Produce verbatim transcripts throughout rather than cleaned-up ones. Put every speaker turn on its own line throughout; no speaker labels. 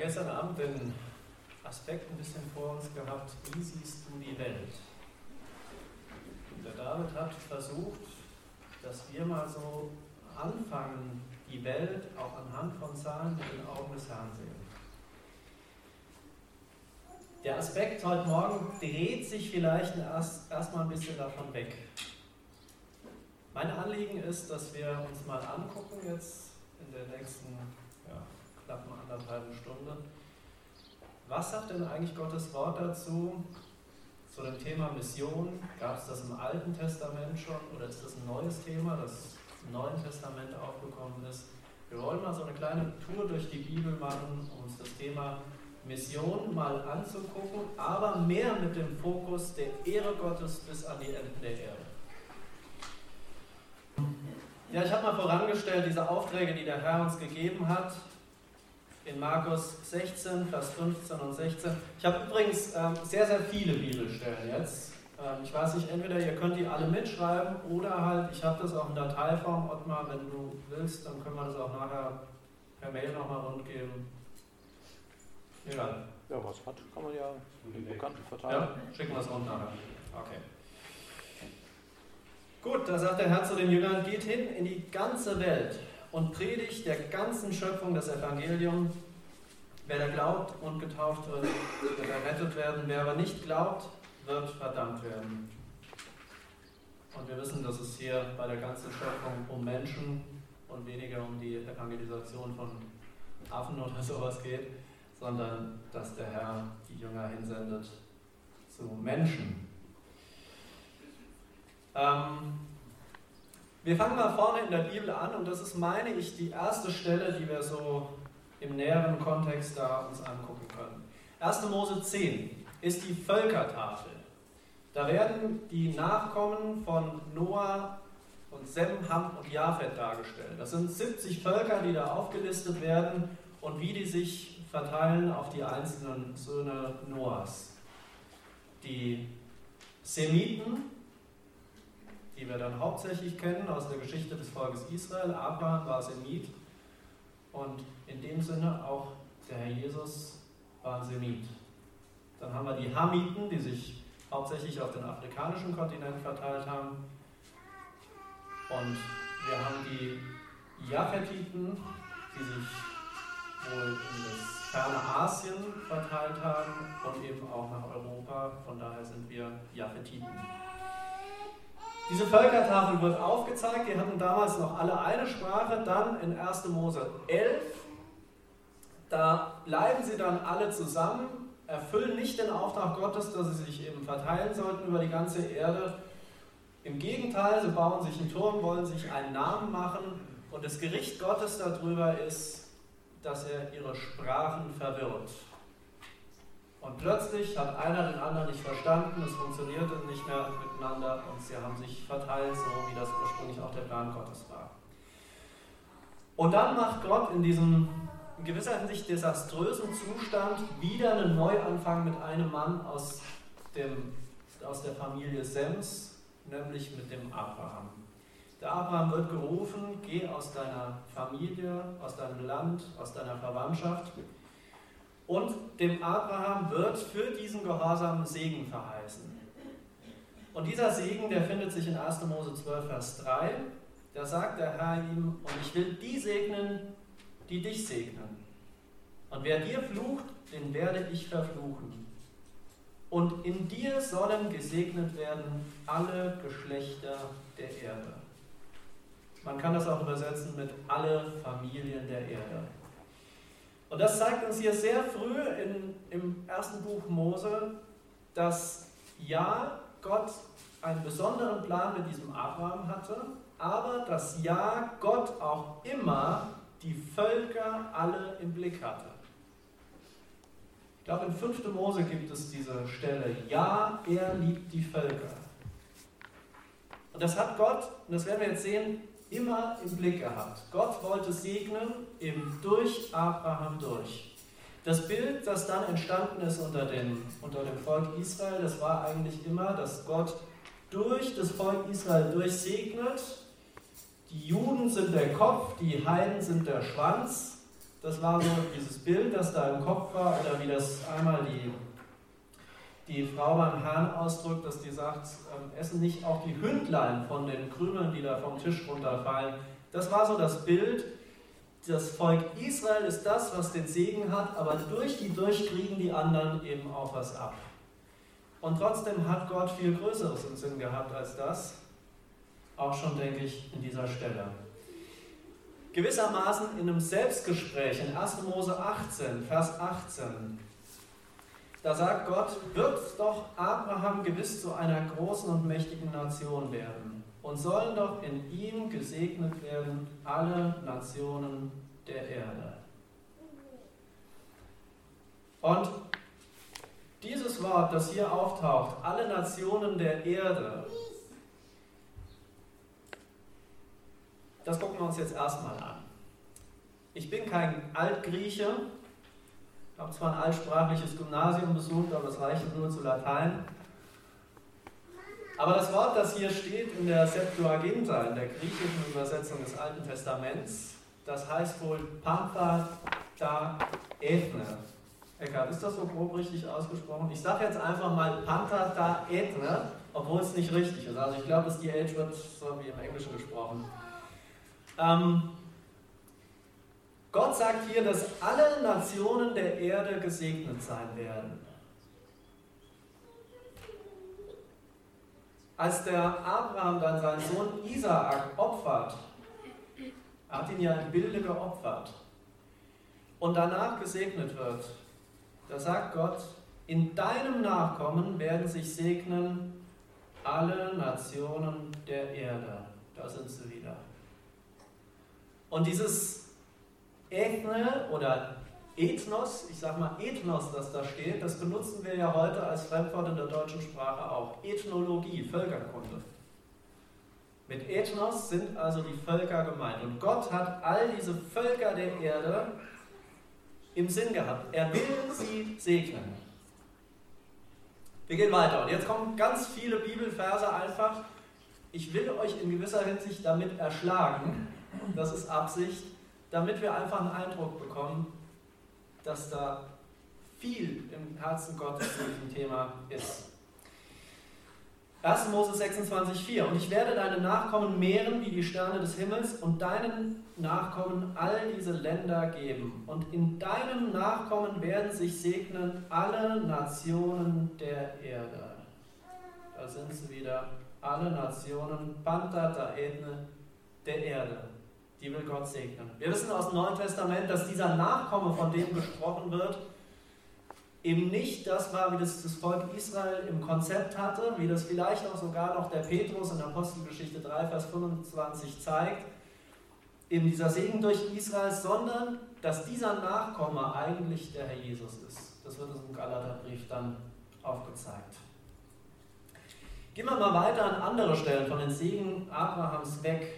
gestern Abend den Aspekt ein bisschen vor uns gehabt, wie siehst du die Welt? Und der David hat versucht, dass wir mal so anfangen, die Welt auch anhand von Zahlen mit den Augen des Herrn sehen. Der Aspekt heute Morgen dreht sich vielleicht erst erstmal ein bisschen davon weg. Mein Anliegen ist, dass wir uns mal angucken jetzt in der nächsten ja, knappen anderthalben Stunde. Was sagt denn eigentlich Gottes Wort dazu, zu dem Thema Mission? Gab es das im Alten Testament schon oder ist das ein neues Thema, das im Neuen Testament aufgekommen ist? Wir wollen mal so eine kleine Tour durch die Bibel machen, um uns das Thema Mission mal anzugucken, aber mehr mit dem Fokus der Ehre Gottes bis an die Enden der Erde. Ja, ich habe mal vorangestellt, diese Aufträge, die der Herr uns gegeben hat, in Markus sechzehn, Vers fünfzehn und sechzehn. Ich habe übrigens ähm, sehr, sehr viele Bibelstellen jetzt. Ähm, ich weiß nicht, entweder ihr könnt die alle mitschreiben oder halt, ich habe das auch in Dateiform, Ottmar, wenn du willst, dann können wir das auch nachher per Mail nochmal rundgeben. Egal.
Ja, was hat, kann man ja den Bekannten verteilen.
Ja, schicken wir es rund nachher. Okay. Gut, da sagt der Herr zu den Jüngern, geht hin in die ganze Welt und predigt der ganzen Schöpfung das Evangelium. Wer da glaubt und getauft wird, wird errettet werden. Wer aber nicht glaubt, wird verdammt werden. Und wir wissen, dass es hier bei der ganzen Schöpfung um Menschen und weniger um die Evangelisation von Affen oder sowas geht, sondern dass der Herr die Jünger hinsendet zu Menschen. Ähm, wir fangen mal vorne in der Bibel an und das ist, meine ich, die erste Stelle, die wir so im näheren Kontext da uns angucken können. erster Mose zehn ist die Völkertafel. Da werden die Nachkommen von Noah und Sem, Ham und Japhet dargestellt. Das sind siebzig Völker, die da aufgelistet werden und wie die sich verteilen auf die einzelnen Söhne Noahs. Die Semiten, die wir dann hauptsächlich kennen aus der Geschichte des Volkes Israel. Abraham war Semit und in dem Sinne auch der Herr Jesus war Semit. Dann haben wir die Hamiten, die sich hauptsächlich auf den afrikanischen Kontinent verteilt haben. Und wir haben die Japhetiten, die sich wohl in das ferne Asien verteilt haben und eben auch nach Europa. Von daher sind wir Japhetiten. Diese Völkertafel wird aufgezeigt, die hatten damals noch alle eine Sprache, dann in erster Mose elf, da bleiben sie dann alle zusammen, erfüllen nicht den Auftrag Gottes, dass sie sich eben verteilen sollten über die ganze Erde. Im Gegenteil, sie bauen sich einen Turm, wollen sich einen Namen machen und das Gericht Gottes darüber ist, dass er ihre Sprachen verwirrt. Und plötzlich hat einer den anderen nicht verstanden, es funktionierte nicht mehr miteinander und sie haben sich verteilt, so wie das ursprünglich auch der Plan Gottes war. Und dann macht Gott in diesem in gewisser Hinsicht desaströsen Zustand wieder einen Neuanfang mit einem Mann aus, dem, aus der Familie Sems, nämlich mit dem Abraham. Der Abraham wird gerufen, geh aus deiner Familie, aus deinem Land, aus deiner Verwandtschaft. Und dem Abraham wird für diesen Gehorsam Segen verheißen. Und dieser Segen, der findet sich in erster Mose zwölf, Vers drei. Da sagt der Herr ihm, und ich will die segnen, die dich segnen. Und wer dir flucht, den werde ich verfluchen. Und in dir sollen gesegnet werden alle Geschlechter der Erde. Man kann das auch übersetzen mit alle Familien der Erde. Und das zeigt uns hier sehr früh in, im ersten Buch Mose, dass ja, Gott einen besonderen Plan mit diesem Abraham hatte, aber dass ja, Gott auch immer die Völker alle im Blick hatte. Ich glaube, in fünfter Mose gibt es diese Stelle, ja, er liebt die Völker. Und das hat Gott, und das werden wir jetzt sehen, immer im Blick gehabt. Gott wollte segnen, eben durch Abraham durch. Das Bild, das dann entstanden ist unter dem, unter dem Volk Israel, das war eigentlich immer, dass Gott durch das Volk Israel durchsegnet. Die Juden sind der Kopf, die Heiden sind der Schwanz das war so dieses Bild, das da im Kopf war, oder wie das einmal die, die Frau beim Herrn ausdrückt, dass die sagt, äh, essen nicht auch die Hündlein von den Krümeln, die da vom Tisch runterfallen. Das war so das Bild. Das Volk Israel ist das, was den Segen hat, aber durch die durch kriegen die anderen eben auch was ab. Und trotzdem hat Gott viel Größeres im Sinn gehabt als das, auch schon, denke ich, in dieser Stelle. Gewissermaßen in einem Selbstgespräch in erster Mose achtzehn, Vers achtzehn, da sagt Gott, wird doch Abraham gewiss zu einer großen und mächtigen Nation werden und sollen doch in ihm gesegnet werden alle Nationen der Erde. Und dieses Wort, das hier auftaucht, alle Nationen der Erde, das gucken wir uns jetzt erstmal an. Ich bin kein Altgrieche, habe zwar ein altsprachliches Gymnasium besucht, aber es reicht nur zu Latein. Aber das Wort, das hier steht in der Septuaginta, in der griechischen Übersetzung des Alten Testaments, das heißt wohl Pantha ta ethne. Eckhard, ist das so grob richtig ausgesprochen? Ich sage jetzt einfach mal Pantha ta ethne, obwohl es nicht richtig ist. Also ich glaube, das D H wird so wie im Englischen gesprochen. Ähm, Gott sagt hier, dass alle Nationen der Erde gesegnet sein werden. Als der Abraham dann seinen Sohn Isaak opfert, er hat ihn ja in Bilde geopfert, und danach gesegnet wird, da sagt Gott, in deinem Nachkommen werden sich segnen alle Nationen der Erde. Da sind sie wieder. Und dieses Ethne oder Ethnos, ich sage mal Ethnos, das da steht, das benutzen wir ja heute als Fremdwort in der deutschen Sprache auch. Ethnologie, Völkerkunde. Mit Ethnos sind also die Völker gemeint. Und Gott hat all diese Völker der Erde im Sinn gehabt. Er will sie segnen. Wir gehen weiter. Und jetzt kommen ganz viele Bibelverse einfach. Ich will euch in gewisser Hinsicht damit erschlagen, das ist Absicht, damit wir einfach einen Eindruck bekommen, dass da viel im Herzen Gottes zu diesem Thema ist. erster Mose sechsundzwanzig, vier. Und ich werde deine Nachkommen mehren wie die Sterne des Himmels und deinen Nachkommen all diese Länder geben. Und in deinem Nachkommen werden sich segnen alle Nationen der Erde. Da sind sie wieder, alle Nationen, Pantha ta ethne, der Erde. Die will Gott segnen. Wir wissen aus dem Neuen Testament, dass dieser Nachkomme, von dem gesprochen wird, eben nicht das war, wie das das Volk Israel im Konzept hatte, wie das vielleicht auch sogar noch der Petrus in Apostelgeschichte drei, Vers fünfundzwanzig zeigt, eben dieser Segen durch Israel, sondern dass dieser Nachkomme eigentlich der Herr Jesus ist. Das wird uns im Galaterbrief dann aufgezeigt. Gehen wir mal weiter an andere Stellen von den Segen Abrahams weg.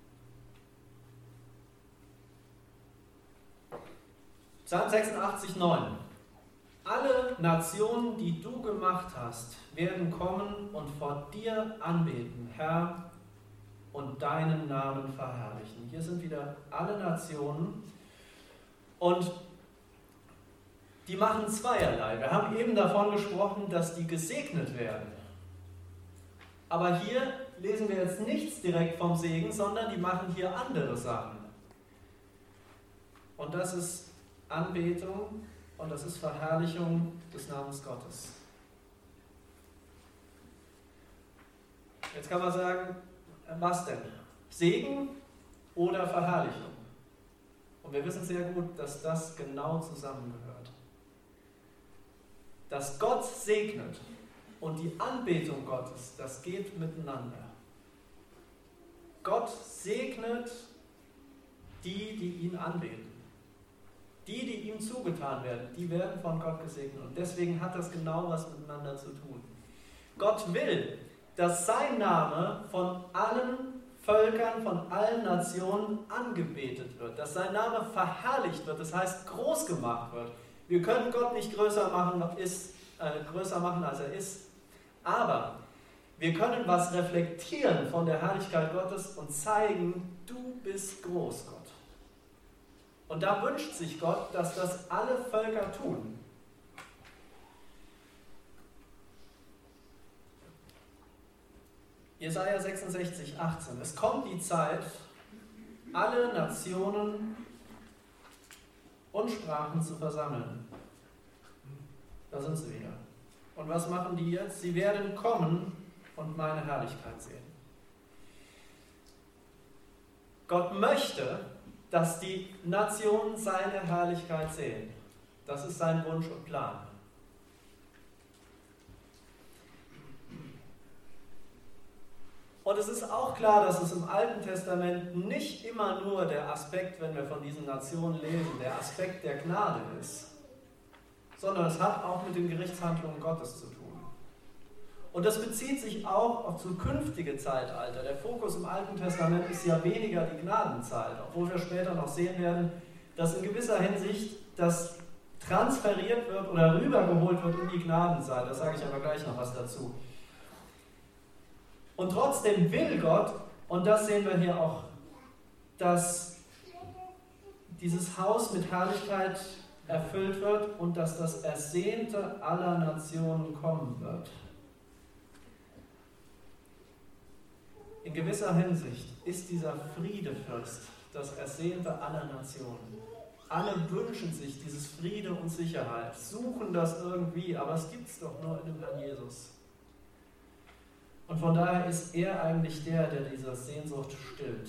Psalm sechsundachtzig, neun. Alle Nationen, die du gemacht hast, werden kommen und vor dir anbeten, Herr, und deinen Namen verherrlichen. Hier sind wieder alle Nationen und die machen zweierlei. Wir haben eben davon gesprochen, dass die gesegnet werden. Aber hier lesen wir jetzt nichts direkt vom Segen, sondern die machen hier andere Sachen. Und das ist Anbetung und das ist Verherrlichung des Namens Gottes. Jetzt kann man sagen, was denn? Segen oder Verherrlichung? Und wir wissen sehr gut, dass das genau zusammengehört. Dass Gott segnet und die Anbetung Gottes, das geht miteinander. Gott segnet die, die ihn anbeten. Die, die ihm zugetan werden, die werden von Gott gesegnet. Und deswegen hat das genau was miteinander zu tun. Gott will, dass sein Name von allen Völkern, von allen Nationen angebetet wird. Dass sein Name verherrlicht wird, das heißt groß gemacht wird. Wir können Gott nicht größer machen, ist, äh, größer machen als er ist. Aber wir können was reflektieren von der Herrlichkeit Gottes und zeigen, du bist groß, Gott. Und da wünscht sich Gott, dass das alle Völker tun. Jesaja sechsundsechzig, achtzehn. Es kommt die Zeit, alle Nationen und Sprachen zu versammeln. Da sind sie wieder. Und was machen die jetzt? Sie werden kommen und meine Herrlichkeit sehen. Gott möchte, dass die Nationen seine Herrlichkeit sehen. Das ist sein Wunsch und Plan. Und es ist auch klar, dass es im Alten Testament nicht immer nur der Aspekt, wenn wir von diesen Nationen lesen, der Aspekt der Gnade ist, sondern es hat auch mit den Gerichtshandlungen Gottes zu tun. Und das bezieht sich auch auf zukünftige Zeitalter. Der Fokus im Alten Testament ist ja weniger die Gnadenzeit, obwohl wir später noch sehen werden, dass in gewisser Hinsicht das transferiert wird oder rübergeholt wird in die Gnadenzeit. Da sage ich aber gleich noch was dazu. Und trotzdem will Gott, und das sehen wir hier auch, dass dieses Haus mit Herrlichkeit erfüllt wird und dass das Ersehnte aller Nationen kommen wird. In gewisser Hinsicht ist dieser Friedefürst das Ersehnte aller Nationen. Alle wünschen sich dieses Friede und Sicherheit, suchen das irgendwie, aber es gibt es doch nur in dem Herrn Jesus. Und von daher ist er eigentlich der, der diese Sehnsucht stillt.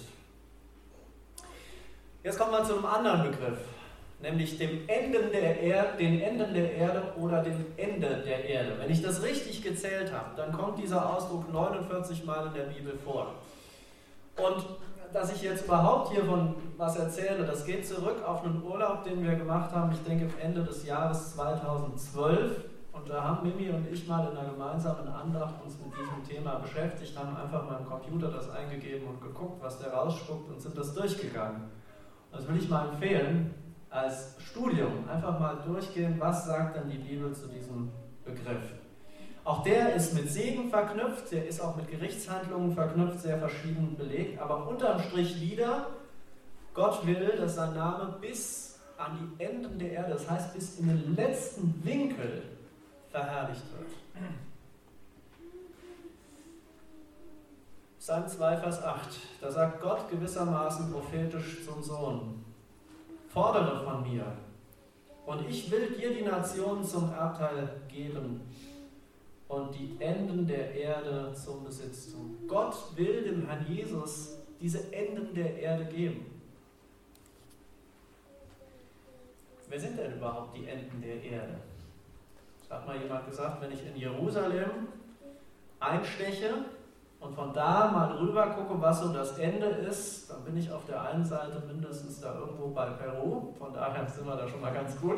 Jetzt kommen wir zu einem anderen Begriff, nämlich dem Enden der Erde, den Enden der Erde oder dem Ende der Erde. Wenn ich das richtig gezählt habe, dann kommt dieser Ausdruck neunundvierzig Mal in der Bibel vor. Und dass ich jetzt überhaupt hiervon was erzähle, das geht zurück auf einen Urlaub, den wir gemacht haben, ich denke Ende des Jahres zweitausendzwölf. Und da haben Mimi und ich mal in einer gemeinsamen Andacht uns mit diesem Thema beschäftigt, haben einfach mal im Computer das eingegeben und geguckt, was der rausspuckt und sind das durchgegangen. Und das will ich mal empfehlen, als Studium einfach mal durchgehen, was sagt denn die Bibel zu diesem Begriff. Auch der ist mit Segen verknüpft, der ist auch mit Gerichtshandlungen verknüpft, sehr verschieden belegt, aber unterm Strich wieder, Gott will, dass sein Name bis an die Enden der Erde, das heißt bis in den letzten Winkel verherrlicht wird. Psalm zwei, Vers acht, da sagt Gott gewissermaßen prophetisch zum Sohn: Fordere von mir, und ich will dir die Nationen zum Erbteil geben und die Enden der Erde zum Besitz tun. Gott will dem Herrn Jesus diese Enden der Erde geben. Wer sind denn überhaupt die Enden der Erde? Es hat mal jemand gesagt, wenn ich in Jerusalem einsteche und von da mal drüber gucke, was so das Ende ist, dann bin ich auf der einen Seite mindestens da irgendwo bei Peru, von daher sind wir da schon mal ganz gut.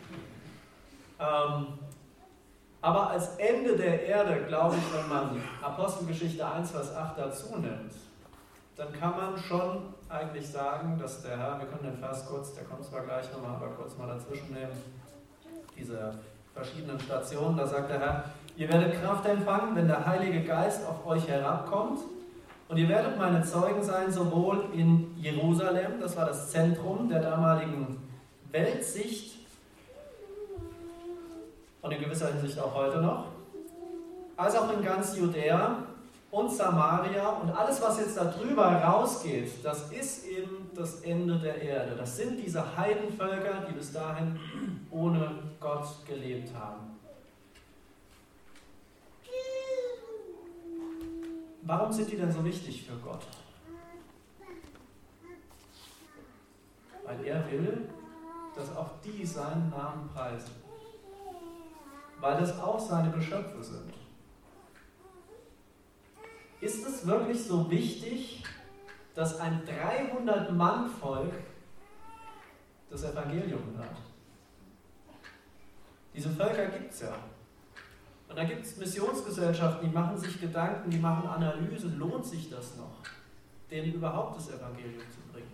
Ähm, aber als Ende der Erde, glaube ich, wenn man Apostelgeschichte eins, Vers acht dazu nimmt, dann kann man schon eigentlich sagen, dass der Herr, wir können den Vers kurz, der kommt zwar gleich nochmal, aber kurz mal dazwischen nehmen, diese verschiedenen Stationen, da sagt der Herr: Ihr werdet Kraft empfangen, wenn der Heilige Geist auf euch herabkommt, und ihr werdet meine Zeugen sein, sowohl in Jerusalem, das war das Zentrum der damaligen Weltsicht und in gewisser Hinsicht auch heute noch, als auch in ganz Judäa und Samaria, und alles, was jetzt da drüber rausgeht, das ist eben das Ende der Erde. Das sind diese Heidenvölker, die bis dahin ohne Gott gelebt haben. Warum sind die denn so wichtig für Gott? Weil er will, dass auch die seinen Namen preisen. Weil das auch seine Geschöpfe sind. Ist es wirklich so wichtig, dass ein dreihundert-Mann-Volk das Evangelium hört? Diese Völker gibt es ja. Und da gibt es Missionsgesellschaften, die machen sich Gedanken, die machen Analyse, lohnt sich das noch, denen überhaupt das Evangelium zu bringen?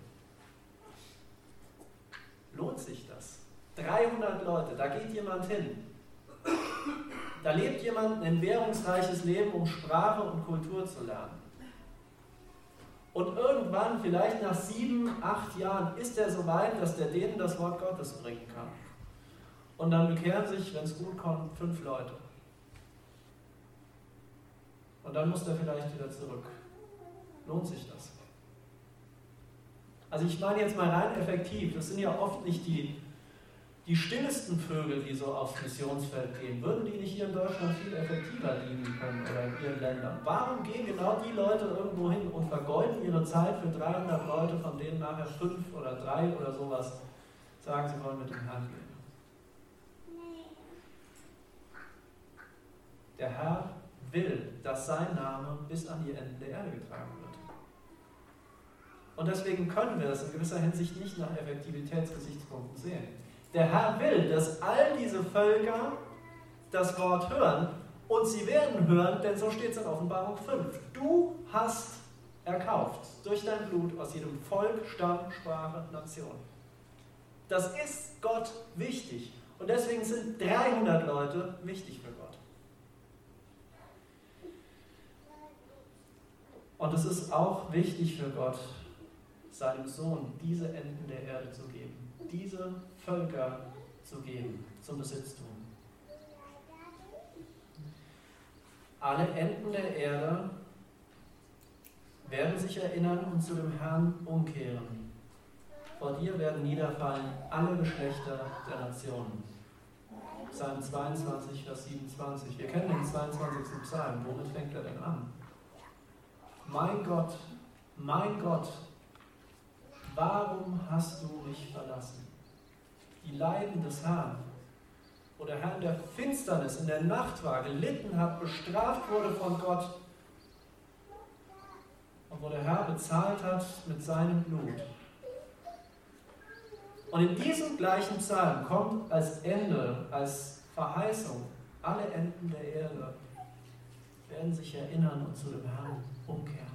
Lohnt sich das? dreihundert Leute, da geht jemand hin. Da lebt jemand ein währungsreiches Leben, um Sprache und Kultur zu lernen. Und irgendwann, vielleicht nach sieben, acht Jahren, ist er so weit, dass der denen das Wort Gottes bringen kann. Und dann bekehren sich, wenn es gut kommt, fünf Leute. Und dann muss der vielleicht wieder zurück. Lohnt sich das? Also ich meine jetzt mal rein effektiv, das sind ja oft nicht die, die stillesten Vögel, die so aufs Missionsfeld gehen. Würden die nicht hier in Deutschland viel effektiver dienen können oder in ihren Ländern? Warum gehen genau die Leute irgendwo hin und vergeuden ihre Zeit für dreihundert Leute, von denen nachher fünf oder drei oder sowas sagen, sie wollen mit dem Herrn gehen? Der Herr will, dass sein Name bis an die Enden der Erde getragen wird. Und deswegen können wir das in gewisser Hinsicht nicht nach Effektivitätsgesichtspunkten sehen. Der Herr will, dass all diese Völker das Wort hören und sie werden hören, denn so steht es in Offenbarung fünf. Du hast erkauft durch dein Blut aus jedem Volk, Stamm, Sprache, Nation. Das ist Gott wichtig und deswegen sind dreihundert Leute wichtig für Gott. Und es ist auch wichtig für Gott, seinem Sohn diese Enden der Erde zu geben, diese Völker zu geben, zum Besitztum. Alle Enden der Erde werden sich erinnern und zu dem Herrn umkehren. Vor dir werden niederfallen alle Geschlechter der Nationen. Psalm zweiundzwanzig, Vers siebenundzwanzig. Wir kennen den zweiundzwanzigsten Psalm. Womit fängt er denn an? Mein Gott, mein Gott, warum hast du mich verlassen? Die Leiden des Herrn, wo der Herr in der Finsternis, in der Nacht war, gelitten hat, bestraft wurde von Gott und wo der Herr bezahlt hat mit seinem Blut. Und in diesem gleichen Psalm kommt als Ende, als Verheißung, alle Enden der Erde werden sich erinnern und zu dem Herrn umkehren.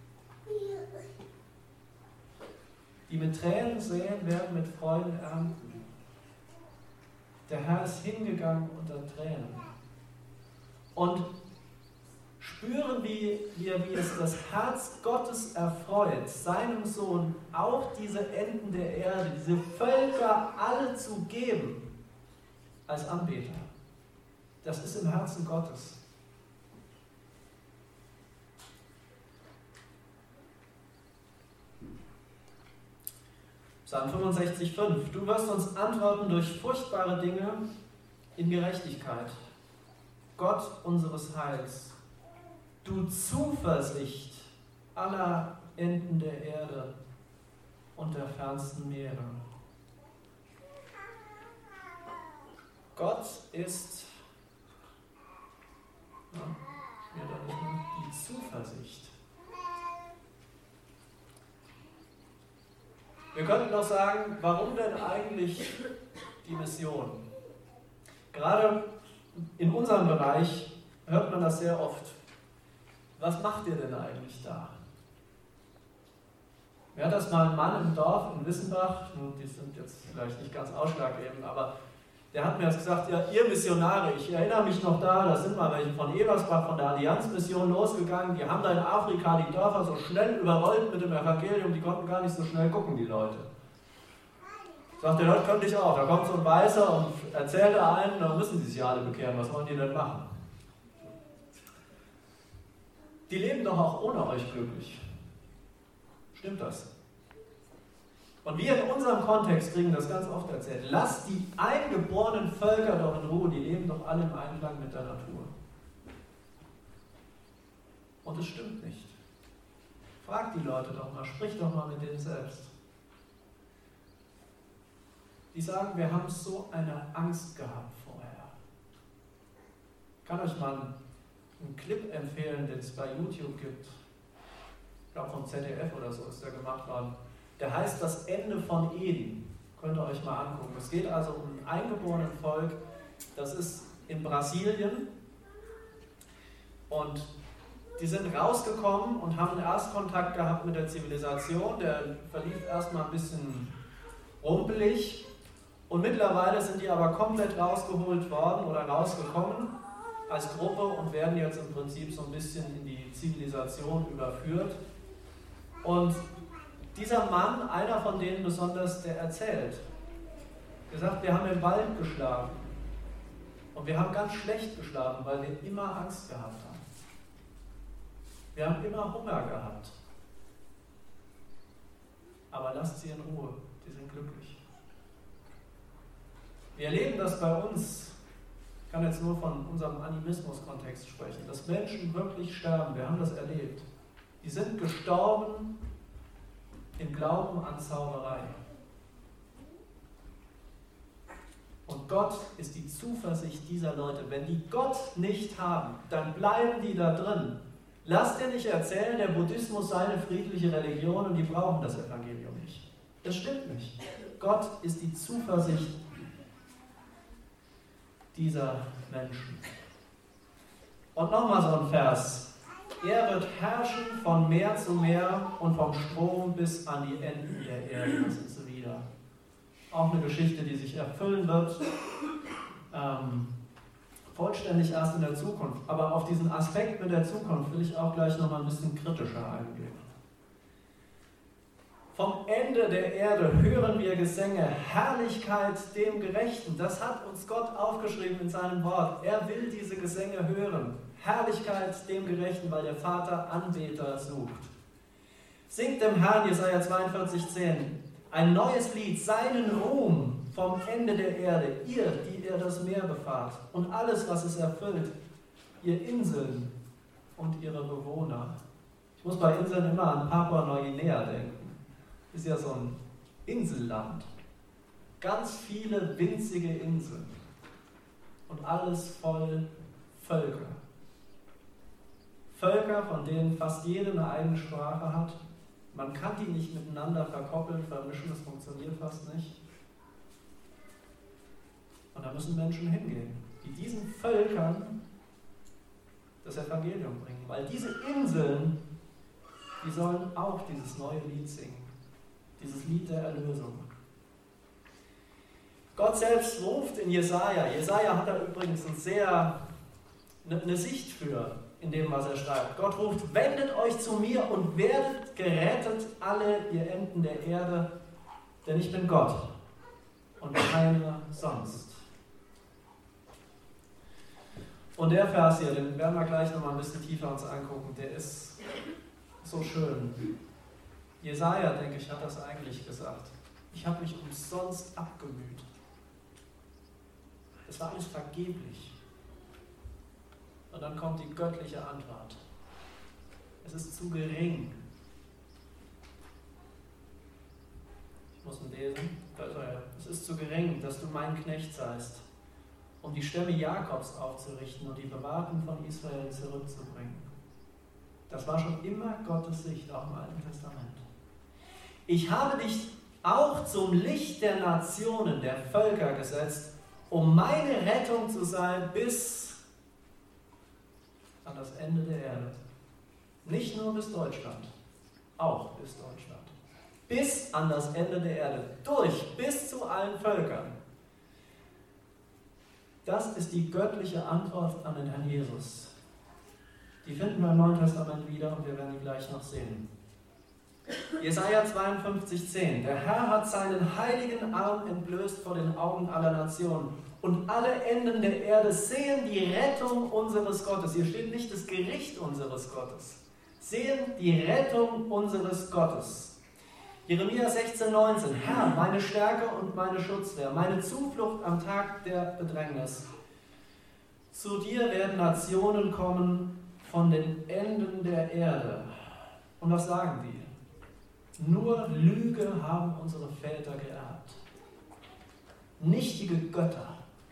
Die mit Tränen säen, werden mit Freuden ernten. Der Herr ist hingegangen unter Tränen. Und spüren, wie, wie, wie es das Herz Gottes erfreut, seinem Sohn auch diese Enden der Erde, diese Völker alle zu geben, als Anbeter. Das ist im Herzen Gottes. Psalm fünfundsechzig, fünf. Du wirst uns antworten durch furchtbare Dinge in Gerechtigkeit. Gott unseres Heils, du Zuversicht aller Enden der Erde und der fernsten Meere. Gott ist ja, die Zuversicht. Wir könnten noch sagen, warum denn eigentlich die Mission? Gerade in unserem Bereich hört man das sehr oft. Was macht ihr denn eigentlich da? Mir hat das mal ein Mann im Dorf in Wissenbach, die sind jetzt vielleicht nicht ganz ausschlaggebend, aber der hat mir das gesagt, ja, ihr Missionare, ich erinnere mich noch da, da sind mal welche von Ebersbach, von der Allianzmission losgegangen, die haben da in Afrika die Dörfer so schnell überrollt mit dem Evangelium, die konnten gar nicht so schnell gucken, die Leute. Sagt der, das könnte ich auch, da kommt so ein Weißer und erzählt einen, dann müssen sie sich alle bekehren, was wollen die denn machen? Die leben doch auch ohne euch glücklich. Stimmt das? Und wir in unserem Kontext kriegen das ganz oft erzählt. Lasst die eingeborenen Völker doch in Ruhe, die leben doch alle im Einklang mit der Natur. Und es stimmt nicht. Frag die Leute doch mal, sprich doch mal mit denen selbst. Die sagen, wir haben so eine Angst gehabt vorher. Ich kann euch mal einen Clip empfehlen, den es bei YouTube gibt. Ich glaube vom Z D F oder so ist der gemacht worden. Der heißt Das Ende von Eden. Könnt ihr euch mal angucken. Es geht also um ein eingeborenen Volk. Das ist in Brasilien. Und die sind rausgekommen und haben einen Erstkontakt gehabt mit der Zivilisation. Der verlief erstmal ein bisschen rumpelig. Und mittlerweile sind die aber komplett rausgeholt worden oder rausgekommen als Gruppe und werden jetzt im Prinzip so ein bisschen in die Zivilisation überführt. Und dieser Mann, einer von denen besonders, der erzählt, er sagt, wir haben im Wald geschlafen und wir haben ganz schlecht geschlafen, weil wir immer Angst gehabt haben. Wir haben immer Hunger gehabt. Aber lasst sie in Ruhe, die sind glücklich. Wir erleben das bei uns, ich kann jetzt nur von unserem Animismus-Kontext sprechen, dass Menschen wirklich sterben, wir haben das erlebt. Die sind gestorben im Glauben an Zauberei. Und Gott ist die Zuversicht dieser Leute. Wenn die Gott nicht haben, dann bleiben die da drin. Lass dir nicht erzählen, der Buddhismus sei eine friedliche Religion und die brauchen das Evangelium nicht. Das stimmt nicht. Gott ist die Zuversicht dieser Menschen. Und nochmal so ein Vers. Er wird herrschen von Meer zu Meer und vom Strom bis an die Enden der Erde. Das sind sie wieder. Auch eine Geschichte, die sich erfüllen wird. Ähm, vollständig erst in der Zukunft. Aber auf diesen Aspekt mit der Zukunft will ich auch gleich nochmal ein bisschen kritischer eingehen. Vom Ende der Erde hören wir Gesänge, Herrlichkeit dem Gerechten. Das hat uns Gott aufgeschrieben in seinem Wort. Er will diese Gesänge hören. Herrlichkeit dem Gerechten, weil der Vater Anbeter sucht. Singt dem Herrn, Jesaja zweiundvierzig, zehn, ein neues Lied, seinen Ruhm vom Ende der Erde, ihr, die ihr das Meer befahrt und alles, was es erfüllt, ihr Inseln und ihre Bewohner. Ich muss bei Inseln immer an Papua-Neuguinea denken. Ist ja so ein Inselland. Ganz viele winzige Inseln. Und alles voll Völker. Völker, von denen fast jede eine eigene Sprache hat. Man kann die nicht miteinander verkoppeln, vermischen, das funktioniert fast nicht. Und da müssen Menschen hingehen, die diesen Völkern das Evangelium bringen. Weil diese Inseln, die sollen auch dieses neue Lied singen. Dieses Lied der Erlösung. Gott selbst ruft in Jesaja. Jesaja hat da übrigens ein sehr, eine, eine Sicht für, in dem, was er schreibt. Gott ruft, wendet euch zu mir und werdet gerettet, alle ihr Enden der Erde, denn ich bin Gott und keiner sonst. Und der Vers hier, den werden wir gleich nochmal ein bisschen tiefer uns angucken, der ist so schön. Jesaja, denke ich, hat das eigentlich gesagt. Ich habe mich umsonst abgemüht. Es war alles vergeblich. Und dann kommt die göttliche Antwort. Es ist zu gering. Ich muss ihn lesen. Es ist zu gering, dass du mein Knecht seist, um die Stämme Jakobs aufzurichten und die Bewahrten von Israel zurückzubringen. Das war schon immer Gottes Sicht, auch im Alten Testament. Ich habe dich auch zum Licht der Nationen, der Völker gesetzt, um meine Rettung zu sein bis an das Ende der Erde. Nicht nur bis Deutschland, auch bis Deutschland. Bis an das Ende der Erde. Durch, bis zu allen Völkern. Das ist die göttliche Antwort an den Herrn Jesus. Die finden wir im Neuen Testament wieder und wir werden die gleich noch sehen. Jesaja zweiundfünfzig, zehn. Der Herr hat seinen heiligen Arm entblößt vor den Augen aller Nationen und alle Enden der Erde sehen die Rettung unseres Gottes. Hier steht nicht das Gericht unseres Gottes. Sehen die Rettung unseres Gottes. Jeremia sechzehn, neunzehn. Herr, meine Stärke und meine Schutzwehr, meine Zuflucht am Tag der Bedrängnis. Zu dir werden Nationen kommen von den Enden der Erde. Und was sagen die? Nur Lüge haben unsere Väter geerbt. Nichtige Götter.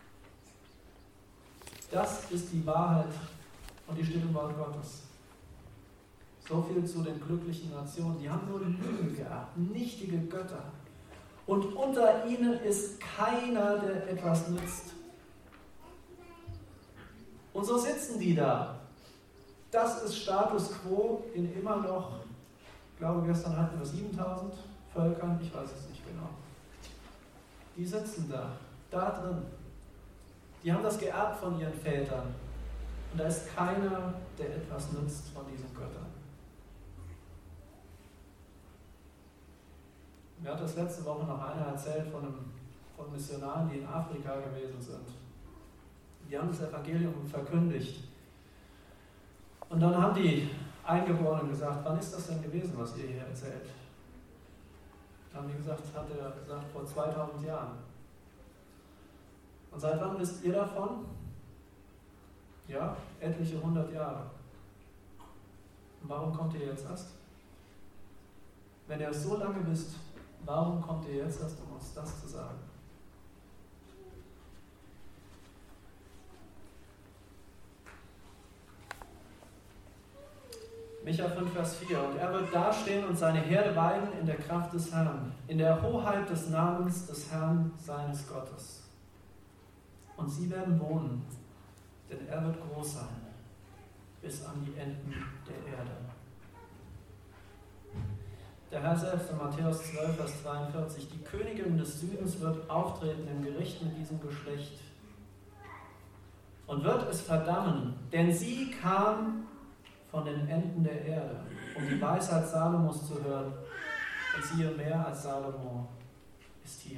Das ist die Wahrheit und die steht im Wort Gottes. So viel zu den glücklichen Nationen. Die haben nur Lüge geerbt, nichtige Götter. Und unter ihnen ist keiner, der etwas nützt. Und so sitzen die da. Das ist Status quo in immer noch, ich glaube gestern hatten wir siebentausend Völkern, ich weiß es nicht genau. Die sitzen da, da drin. Die haben das geerbt von ihren Vätern. Und da ist keiner, der etwas nützt von diesen Göttern. Mir hat das letzte Woche noch einer erzählt von, einem, von Missionaren, die in Afrika gewesen sind. Die haben das Evangelium verkündigt. Und dann haben die Eingeborenen gesagt, wann ist das denn gewesen, was ihr hier erzählt? Dann haben die gesagt, hat er gesagt, vor zweitausend Jahren. Und seit wann wisst ihr davon? Ja, etliche hundert Jahre. Und warum kommt ihr jetzt erst? Wenn ihr es so lange wisst, warum kommt ihr jetzt erst, um uns das zu sagen? Micha fünf, Vers vier. Und er wird dastehen und seine Herde weiden in der Kraft des Herrn, in der Hoheit des Namens des Herrn seines Gottes. Und sie werden wohnen, denn er wird groß sein, bis an die Enden der Erde. Der Herr selbst in Matthäus zwölf, Vers dreiundvierzig, die Königin des Südens wird auftreten im Gericht mit diesem Geschlecht und wird es verdammen, denn sie kam von den Enden der Erde, um die Weisheit Salomos zu hören. Und siehe, mehr als Salomo ist hier.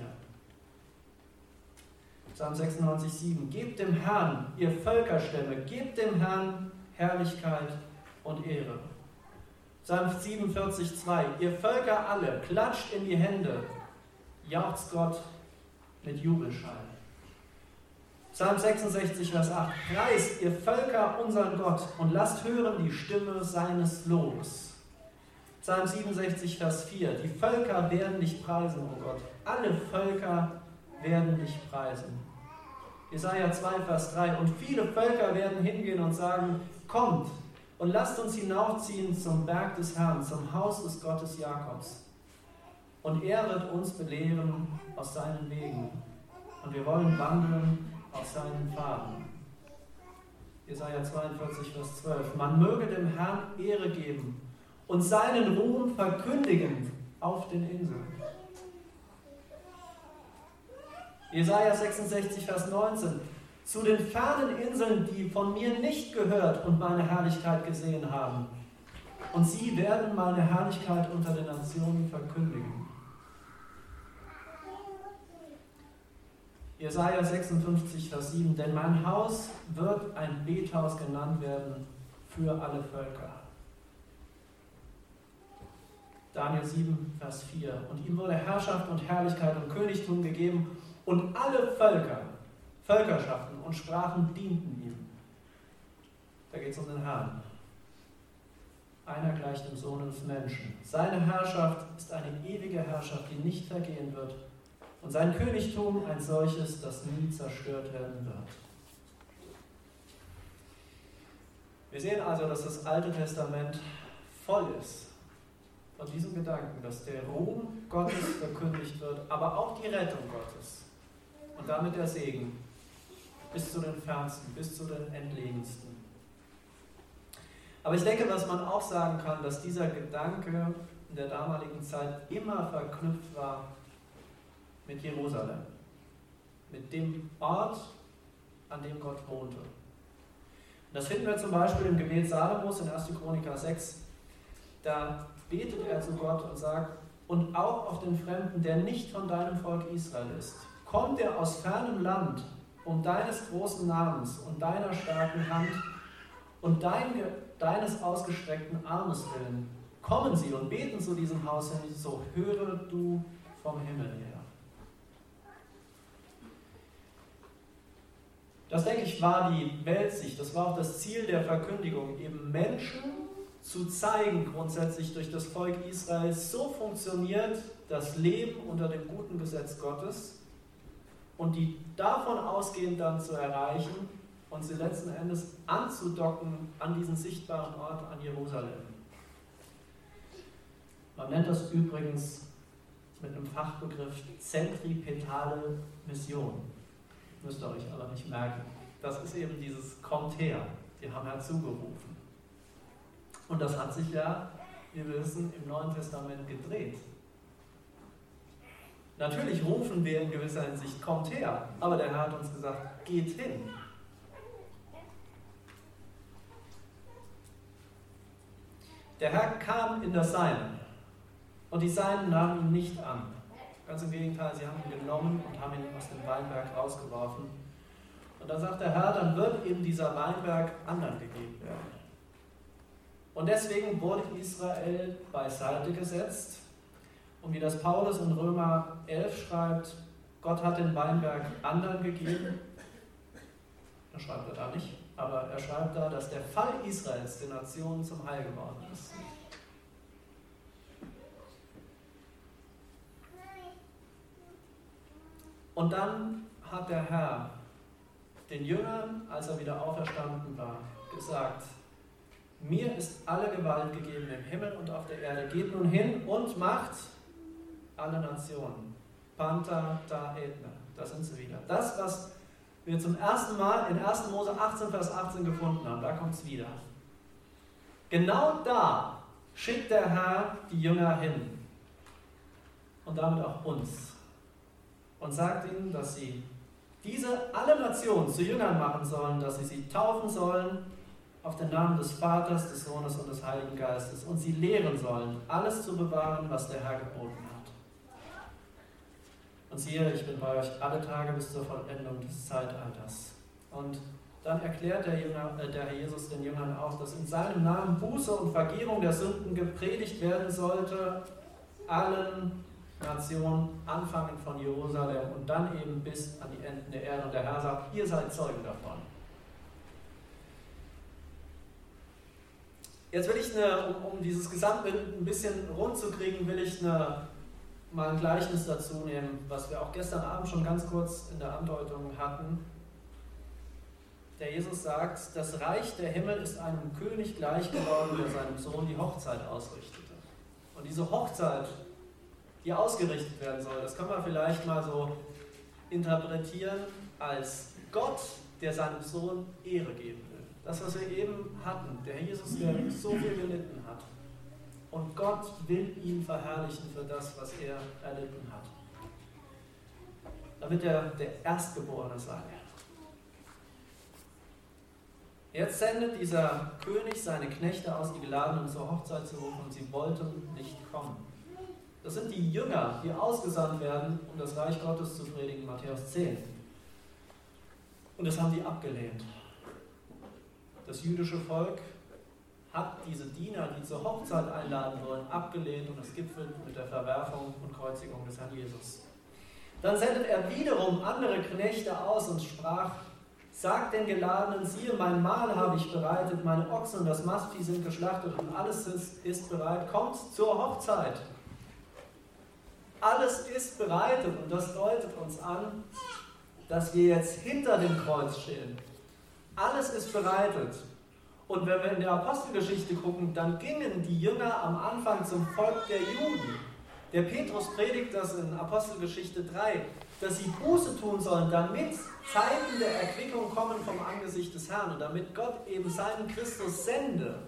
Psalm sechsundneunzig, sieben. Gebt dem Herrn, ihr Völkerstämme, gebt dem Herrn Herrlichkeit und Ehre. Psalm siebenundvierzig, zwei. Ihr Völker alle, klatscht in die Hände, jauchzt Gott mit Jubelschall. Psalm sechsundsechzig, Vers acht. Preist, ihr Völker, unseren Gott und lasst hören die Stimme seines Lobes. Psalm siebenundsechzig, Vers vier. Die Völker werden dich preisen, o Gott. Alle Völker werden dich preisen. Jesaja zwei, Vers drei. Und viele Völker werden hingehen und sagen, kommt und lasst uns hinaufziehen zum Berg des Herrn, zum Haus des Gottes Jakobs. Und er wird uns belehren aus seinen Wegen. Und wir wollen wandeln auf seinen Pfaden. Jesaja zweiundvierzig, Vers zwölf. Man möge dem Herrn Ehre geben und seinen Ruhm verkündigen auf den Inseln. Jesaja sechsundsechzig, Vers neunzehn. Zu den fernen Inseln, die von mir nicht gehört und meine Herrlichkeit gesehen haben. Und sie werden meine Herrlichkeit unter den Nationen verkündigen. Jesaja sechsundfünfzig, Vers sieben. Denn mein Haus wird ein Bethaus genannt werden für alle Völker. Daniel sieben, Vers vier. Und ihm wurde Herrschaft und Herrlichkeit und Königtum gegeben und alle Völker, Völkerschaften und Sprachen dienten ihm. Da geht es um den Herrn. Einer gleicht dem Sohn des Menschen. Seine Herrschaft ist eine ewige Herrschaft, die nicht vergehen wird. Und sein Königtum ein solches, das nie zerstört werden wird. Wir sehen also, dass das Alte Testament voll ist von diesem Gedanken, dass der Ruhm Gottes verkündigt wird, aber auch die Rettung Gottes. Und damit der Segen bis zu den Fernsten, bis zu den Entlegensten. Aber ich denke, was man auch sagen kann, dass dieser Gedanke in der damaligen Zeit immer verknüpft war mit Jerusalem, mit dem Ort, an dem Gott wohnte. Und das finden wir zum Beispiel im Gebet Salomos in erster Chroniker sechs. Da betet er zu Gott und sagt, und auch auf den Fremden, der nicht von deinem Volk Israel ist, kommt er aus fernem Land, um deines großen Namens und deiner starken Hand und dein, deines ausgestreckten Armes willen. Kommen sie und beten zu diesem Haus hin, so höre du vom Himmel her. Das, denke ich, war die Weltsicht, das war auch das Ziel der Verkündigung, eben Menschen zu zeigen, grundsätzlich durch das Volk Israels, so funktioniert das Leben unter dem guten Gesetz Gottes und die davon ausgehend dann zu erreichen und sie letzten Endes anzudocken an diesen sichtbaren Ort, an Jerusalem. Man nennt das übrigens mit einem Fachbegriff zentripetale Mission. Müsst ihr euch aber nicht merken. Das ist eben dieses Kommt her, die haben herzugerufen. Und das hat sich ja, wie wir wissen, im Neuen Testament gedreht. Natürlich rufen wir in gewisser Hinsicht, kommt her, aber der Herr hat uns gesagt, geht hin. Der Herr kam in das Seine. Und die Seinen nahmen ihn nicht an. Ganz im Gegenteil, sie haben ihn genommen und haben ihn aus dem Weinberg rausgeworfen. Und dann sagt der Herr, dann wird eben dieser Weinberg anderen gegeben werden. Und deswegen wurde Israel beiseite gesetzt. Und wie das Paulus in Römer elf schreibt, Gott hat den Weinberg anderen gegeben. Das schreibt er da nicht, aber er schreibt da, dass der Fall Israels den Nationen zum Heil geworden ist. Und dann hat der Herr den Jüngern, als er wieder auferstanden war, gesagt, mir ist alle Gewalt gegeben im Himmel und auf der Erde. Geht nun hin und macht alle Nationen. Panta ta etna. Da sind sie wieder. Das, was wir zum ersten Mal in ersten Mose achtzehn, Vers achtzehn gefunden haben, da kommt es wieder. Genau da schickt der Herr die Jünger hin. Und damit auch uns. Und sagt ihnen, dass sie diese alle Nationen zu Jüngern machen sollen, dass sie sie taufen sollen auf den Namen des Vaters, des Sohnes und des Heiligen Geistes und sie lehren sollen, alles zu bewahren, was der Herr geboten hat. Und siehe, ich bin bei euch alle Tage bis zur Vollendung des Zeitalters. Und dann erklärt der, Jünger, äh, der Herr Jesus den Jüngern auch, dass in seinem Namen Buße und Vergebung der Sünden gepredigt werden sollte, allen Nationen, anfangen von Jerusalem und dann eben bis an die Enden der Erde. Und der Herr sagt, ihr seid Zeugen davon. Jetzt will ich, eine, um, um dieses Gesamtbild ein bisschen rund zu kriegen, will ich eine, mal ein Gleichnis dazu nehmen, was wir auch gestern Abend schon ganz kurz in der Andeutung hatten. Der Jesus sagt, das Reich der Himmel ist einem König gleich geworden, der seinem Sohn die Hochzeit ausrichtete. Und diese Hochzeit, die ausgerichtet werden soll, das kann man vielleicht mal so interpretieren als Gott, der seinem Sohn Ehre geben will. Das, was wir eben hatten, der Herr Jesus, der so viel gelitten hat. Und Gott will ihn verherrlichen für das, was er erlitten hat. Damit er der Erstgeborene sei. Jetzt sendet dieser König seine Knechte aus, die Geladenen zur Hochzeit zu rufen, und sie wollten nicht kommen. Das sind die Jünger, die ausgesandt werden, um das Reich Gottes zu predigen, Matthäus zehn. Und das haben die abgelehnt. Das jüdische Volk hat diese Diener, die zur Hochzeit einladen wollen, abgelehnt und es gipfelt mit der Verwerfung und Kreuzigung des Herrn Jesus. Dann sendet er wiederum andere Knechte aus und sprach, sagt den Geladenen, siehe, mein Mahl habe ich bereitet, meine Ochsen und das Mastvieh sind geschlachtet und alles ist, ist bereit, kommt zur Hochzeit. Alles ist bereitet und das deutet uns an, dass wir jetzt hinter dem Kreuz stehen. Alles ist bereitet. Und wenn wir in der Apostelgeschichte gucken, dann gingen die Jünger am Anfang zum Volk der Juden. Der Petrus predigt das in Apostelgeschichte drei, dass sie Buße tun sollen, damit Zeiten der Erquickung kommen vom Angesicht des Herrn und damit Gott eben seinen Christus sende.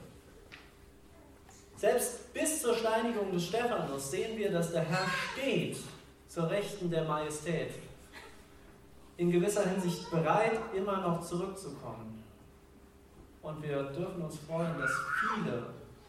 Selbst bis zur Steinigung des Stephanus sehen wir, dass der Herr steht zur Rechten der Majestät. In gewisser Hinsicht bereit, immer noch zurückzukommen. Und wir dürfen uns freuen, dass viele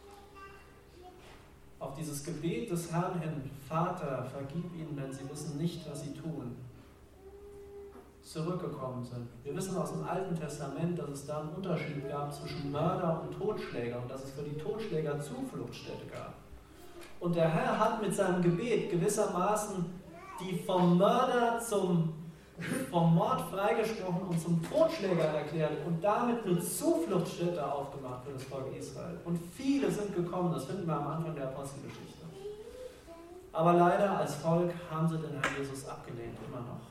auf dieses Gebet des Herrn hin, Vater, vergib ihnen, denn sie wissen nicht, was sie tun, zurückgekommen sind. Wir wissen aus dem Alten Testament, dass es da einen Unterschied gab zwischen Mörder und Totschläger und dass es für die Totschläger Zufluchtsstätte gab. Und der Herr hat mit seinem Gebet gewissermaßen die vom Mörder zum vom Mord freigesprochen und zum Totschläger erklärt und damit eine Zufluchtsstätte aufgemacht für das Volk Israel. Und viele sind gekommen, das finden wir am Anfang der Apostelgeschichte. Aber leider als Volk haben sie den Herrn Jesus abgelehnt, immer noch.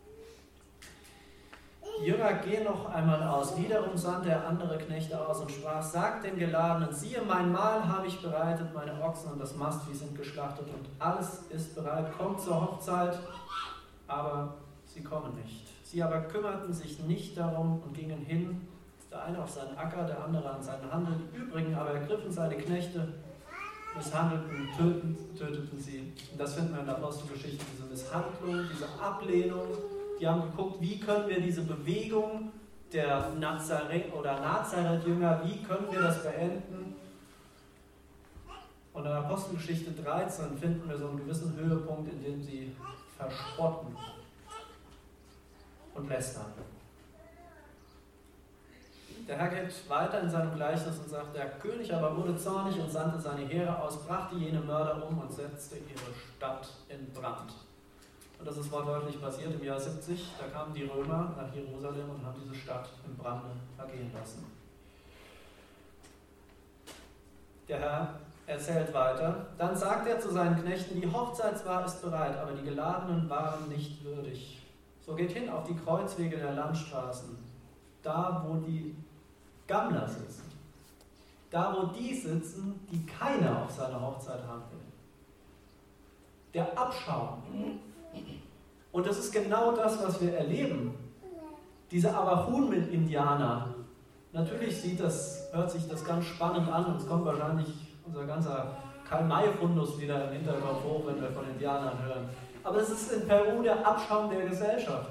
Die Jünger gehen noch einmal aus. Wiederum sandte er andere Knechte aus und sprach, sagt den Geladenen, siehe, mein Mahl habe ich bereitet, meine Ochsen und das Mastvieh sind geschlachtet und alles ist bereit, kommt zur Hochzeit, aber sie kommen nicht. Sie aber kümmerten sich nicht darum und gingen hin, der eine auf seinen Acker, der andere an seinen Handel. Die übrigen aber ergriffen seine Knechte, misshandelten, töten, töteten sie. Und das finden wir in der Apostelgeschichte, diese Misshandlung, diese Ablehnung. Die haben geguckt, wie können wir diese Bewegung der Nazareth oder Nazareth-Jünger, wie können wir das beenden? Und in Apostelgeschichte dreizehn finden wir so einen gewissen Höhepunkt, in dem sie verspotten und lästern. Der Herr geht weiter in seinem Gleichnis und sagt, der König aber wurde zornig und sandte seine Heere aus, brachte jene Mörder um und setzte ihre Stadt in Brand. Und das ist wortwörtlich passiert im Jahr siebzig. Da kamen die Römer nach Jerusalem und haben diese Stadt im Brande vergehen lassen. Der Herr erzählt weiter. Dann sagt er zu seinen Knechten, die Hochzeit zwar ist bereit, aber die Geladenen waren nicht würdig. So geht hin auf die Kreuzwege der Landstraßen, da wo die Gammler sitzen, da wo die sitzen, die keiner auf seiner Hochzeit haben will. Der Abschaum. Und das ist genau das, was wir erleben. Diese Abahun-Indianer. Natürlich sieht das, hört sich das ganz spannend an und es kommt wahrscheinlich unser ganzer Karl-May-Fundus wieder im Hinterkopf hoch, wenn wir von Indianern hören. Aber es ist in Peru der Abschaum der Gesellschaft.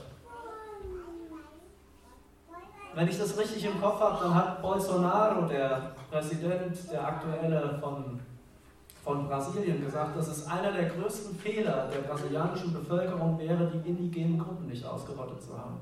Wenn ich das richtig im Kopf habe, dann hat Bolsonaro, der Präsident, der aktuelle von, von Brasilien, gesagt, dass es einer der größten Fehler der brasilianischen Bevölkerung wäre, die indigenen Gruppen nicht ausgerottet zu haben.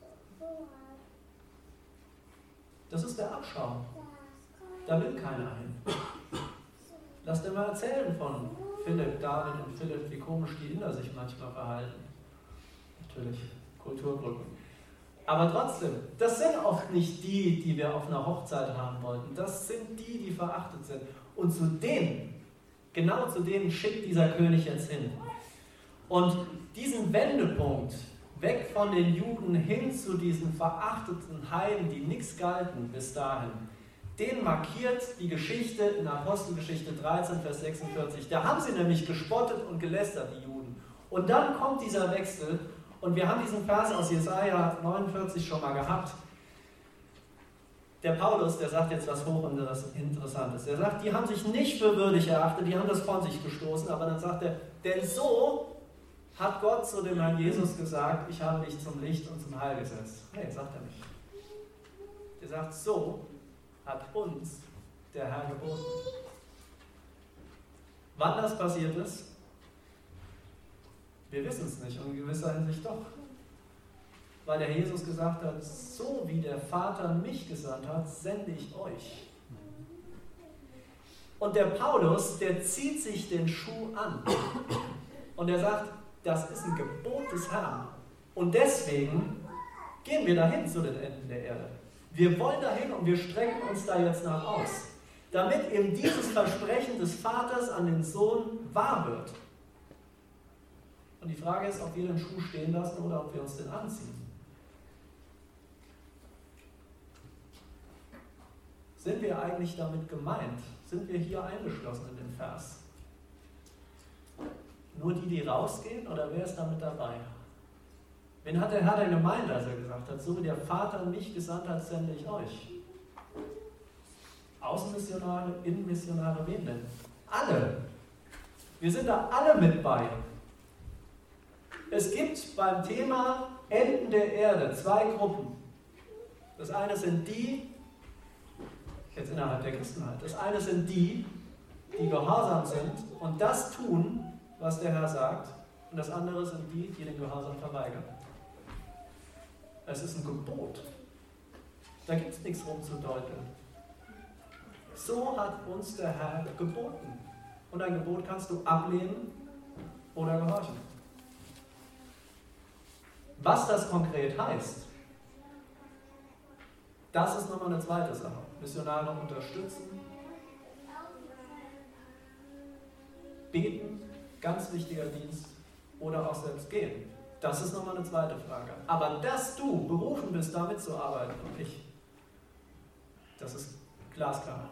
Das ist der Abschaum. Da will keiner hin. Lass dir mal erzählen von Philipp, David und Philipp, wie komisch die Inder sich manchmal verhalten. Natürlich, Kulturbrücken. Aber trotzdem, das sind oft nicht die, die wir auf einer Hochzeit haben wollten. Das sind die, die verachtet sind. Und zu denen, genau zu denen schickt dieser König jetzt hin. Und diesen Wendepunkt, weg von den Juden hin zu diesen verachteten Heiden, die nichts galten bis dahin, den markiert die Geschichte in Apostelgeschichte dreizehn, Vers sechsundvierzig. Da haben sie nämlich gespottet und gelästert, die Juden. Und dann kommt dieser Wechsel. Und wir haben diesen Vers aus Jesaja neunundvierzig schon mal gehabt. Der Paulus, der sagt jetzt was Hochinteressantes. Er sagt, die haben sich nicht für würdig erachtet, die haben das von sich gestoßen, aber dann sagt er, denn so hat Gott zu dem Herrn Jesus gesagt, ich habe dich zum Licht und zum Heil gesetzt. Nee, sagt er nicht. Er sagt, so hat uns der Herr geboten. Wann das passiert ist? Wir wissen es nicht und in gewisser Hinsicht doch. Weil der Jesus gesagt hat, so wie der Vater mich gesandt hat, sende ich euch. Und der Paulus, der zieht sich den Schuh an. Und er sagt, das ist ein Gebot des Herrn. Und deswegen gehen wir dahin zu den Enden der Erde. Wir wollen dahin und wir strecken uns da jetzt nach aus. Damit eben dieses Versprechen des Vaters an den Sohn wahr wird. Und die Frage ist, ob wir den Schuh stehen lassen oder ob wir uns den anziehen. Sind wir eigentlich damit gemeint? Sind wir hier eingeschlossen in den Vers? Nur die, die rausgehen, oder wer ist damit dabei? Wen hat der Herr denn gemeint, als er gesagt hat, so wie der Vater mich gesandt hat, sende ich euch? Außenmissionare, Innenmissionare, wen denn? Alle. Wir sind da alle mit bei. Es gibt beim Thema Enden der Erde zwei Gruppen. Das eine sind die, jetzt innerhalb der Christenheit, das eine sind die, die gehorsam sind und das tun, was der Herr sagt, und das andere sind die, die den Gehorsam verweigern. Es ist ein Gebot. Da gibt es nichts rumzudeuten. So hat uns der Herr geboten. Und ein Gebot kannst du ablehnen oder gehorchen. Was das konkret heißt, das ist nochmal eine zweite Sache. Missionare unterstützen, beten, ganz wichtiger Dienst, oder auch selbst gehen. Das ist nochmal eine zweite Frage. Aber dass du berufen bist, damit zu arbeiten und ich, das ist glasklar.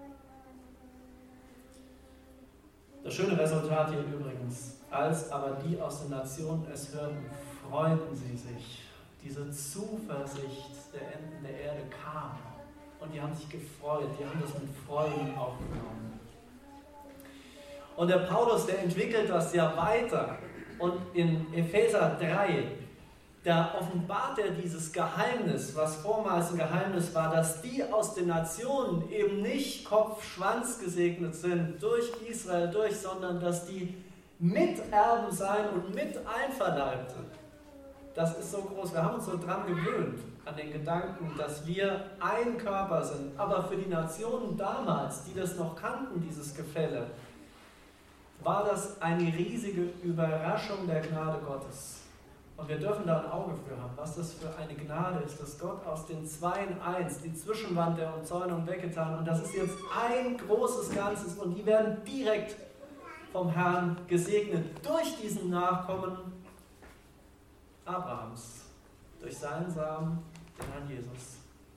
Das schöne Resultat hier übrigens, als aber die aus den Nationen es hörten, freuten sie sich. Diese Zuversicht der Enden der Erde kam. Und die haben sich gefreut, die haben das mit Freuden aufgenommen. Und der Paulus, der entwickelt das ja weiter. Und in Epheser drei, da offenbart er dieses Geheimnis, was vormals ein Geheimnis war, dass die aus den Nationen eben nicht Kopf-Schwanz gesegnet sind durch Israel durch, sondern dass die Miterben sein und mit einverleibte. Das ist so groß. Wir haben uns so dran gewöhnt, an den Gedanken, dass wir ein Körper sind. Aber für die Nationen damals, die das noch kannten, dieses Gefälle, war das eine riesige Überraschung der Gnade Gottes. Und wir dürfen da ein Auge für haben, was das für eine Gnade ist, dass Gott aus den Zweien eins, die Zwischenwand der Umzäunung weggetan, und das ist jetzt ein großes Ganzes und die werden direkt vom Herrn gesegnet durch diesen Nachkommen Abrahams, durch seinen Samen, den Herrn Jesus.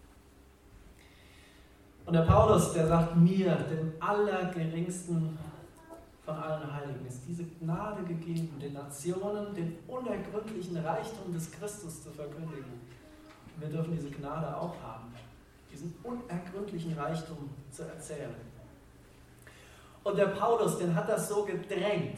Und der Paulus, der sagt mir, dem Allergeringsten von allen Heiligen, ist diese Gnade gegeben, den Nationen den unergründlichen Reichtum des Christus zu verkündigen. Und wir dürfen diese Gnade auch haben, diesen unergründlichen Reichtum zu erzählen. Und der Paulus, den hat das so gedrängt.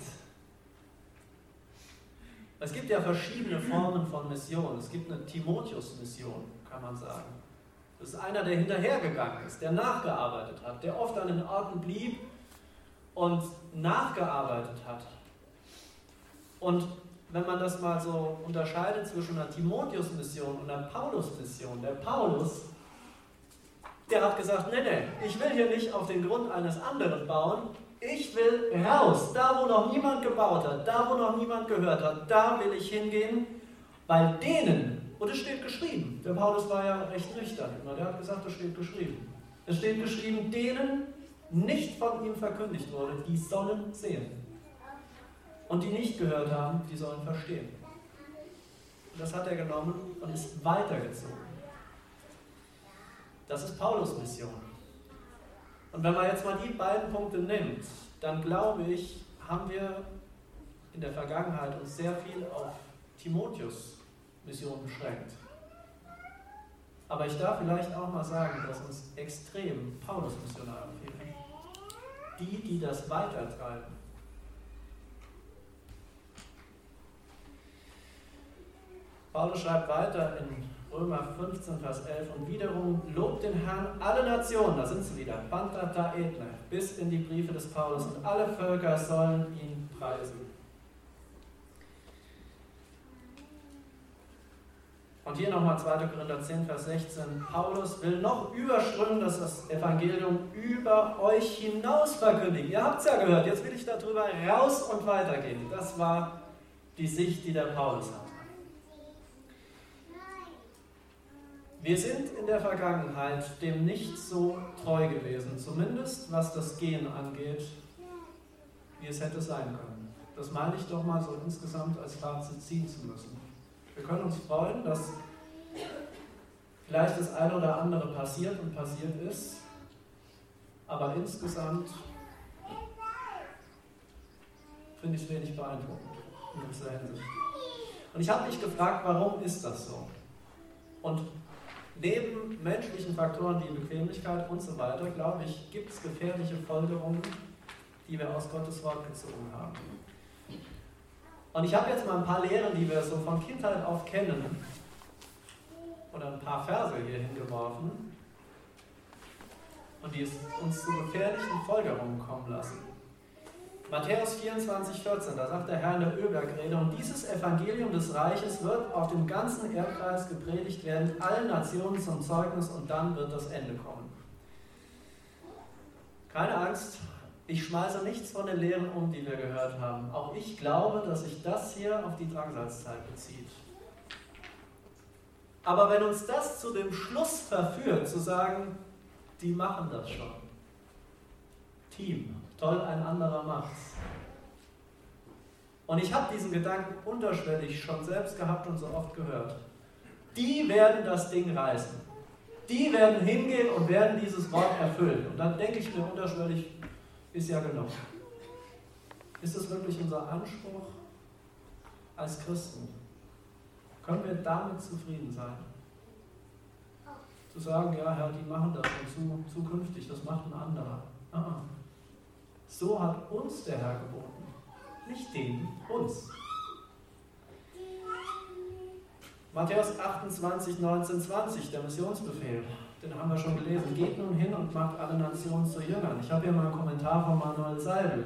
Es gibt ja verschiedene Formen von Mission. Es gibt eine Timotheus-Mission, kann man sagen. Das ist einer, der hinterhergegangen ist, der nachgearbeitet hat, der oft an den Orten blieb und nachgearbeitet hat. Und wenn man das mal so unterscheidet zwischen einer Timotheus-Mission und einer Paulus-Mission, der Paulus, der hat gesagt, nee, nee, ich will hier nicht auf den Grund eines anderen bauen, ich will raus, da wo noch niemand gebaut hat, da wo noch niemand gehört hat, da will ich hingehen, weil denen, und es steht geschrieben, der Paulus war ja recht nüchtern, der hat gesagt, es steht geschrieben, es steht geschrieben, denen nicht von ihm verkündigt wurde, die sollen sehen. Und die nicht gehört haben, die sollen verstehen. Und das hat er genommen und ist weitergezogen. Das ist Paulus' Mission. Und wenn man jetzt mal die beiden Punkte nimmt, dann glaube ich, haben wir in der Vergangenheit uns sehr viel auf Timotheus' Mission beschränkt. Aber ich darf vielleicht auch mal sagen, dass uns extrem Paulus-Missionare fehlen. Die, die das weitertreiben. Paulus schreibt weiter in Römer fünfzehn, Vers elf, und wiederum lobt den Herrn alle Nationen, da sind sie wieder, Pantata Ethne, bis in die Briefe des Paulus, und alle Völker sollen ihn preisen. Und hier nochmal zweiter Korinther zehn, Vers sechzehn. Paulus will noch überströmen, dass das Evangelium über euch hinaus verkündigt. Ihr habt es ja gehört, jetzt will ich darüber raus und weitergehen. Das war die Sicht, die der Paulus hatte. Wir sind in der Vergangenheit dem nicht so treu gewesen, zumindest was das Gehen angeht, wie es hätte sein können. Das meine ich doch mal so insgesamt als Fazit ziehen zu müssen. Wir können uns freuen, dass vielleicht das eine oder andere passiert und passiert ist, aber insgesamt finde ich es wenig beeindruckend in dieser Hinsicht. Und ich habe mich gefragt, warum ist das so? Und neben menschlichen Faktoren wie Bequemlichkeit und so weiter, glaube ich, gibt es gefährliche Folgerungen, die wir aus Gottes Wort gezogen haben. Und ich habe jetzt mal ein paar Lehren, die wir so von Kindheit auf kennen, oder ein paar Verse hier hingeworfen, und die es uns zu gefährlichen Folgerungen kommen lassen. Matthäus vierundzwanzig, vierzehn, da sagt der Herr in der Ölbergrede, und dieses Evangelium des Reiches wird auf dem ganzen Erdkreis gepredigt werden, allen Nationen zum Zeugnis, und dann wird das Ende kommen. Keine Angst, ich schmeiße nichts von den Lehren um, die wir gehört haben. Auch ich glaube, dass sich das hier auf die Drangsalzzeit bezieht. Aber wenn uns das zu dem Schluss verführt, zu sagen, die machen das schon. Team, toll, ein anderer macht's. Und ich habe diesen Gedanken unterschwellig schon selbst gehabt und so oft gehört. Die werden das Ding reißen. Die werden hingehen und werden dieses Wort erfüllen. Und dann denke ich mir unterschwellig, ist ja genug. Ist es wirklich unser Anspruch als Christen? Können wir damit zufrieden sein? Zu sagen, ja Herr, die machen das und zu, zukünftig, das macht ein anderer. Ah, so hat uns der Herr geboten. Nicht denen, uns. Matthäus achtundzwanzig, neunzehn, zwanzig, der Missionsbefehl, den haben wir schon gelesen. Geht nun hin und macht alle Nationen zu Jüngern. Ich habe hier mal einen Kommentar von Manuel Seibel.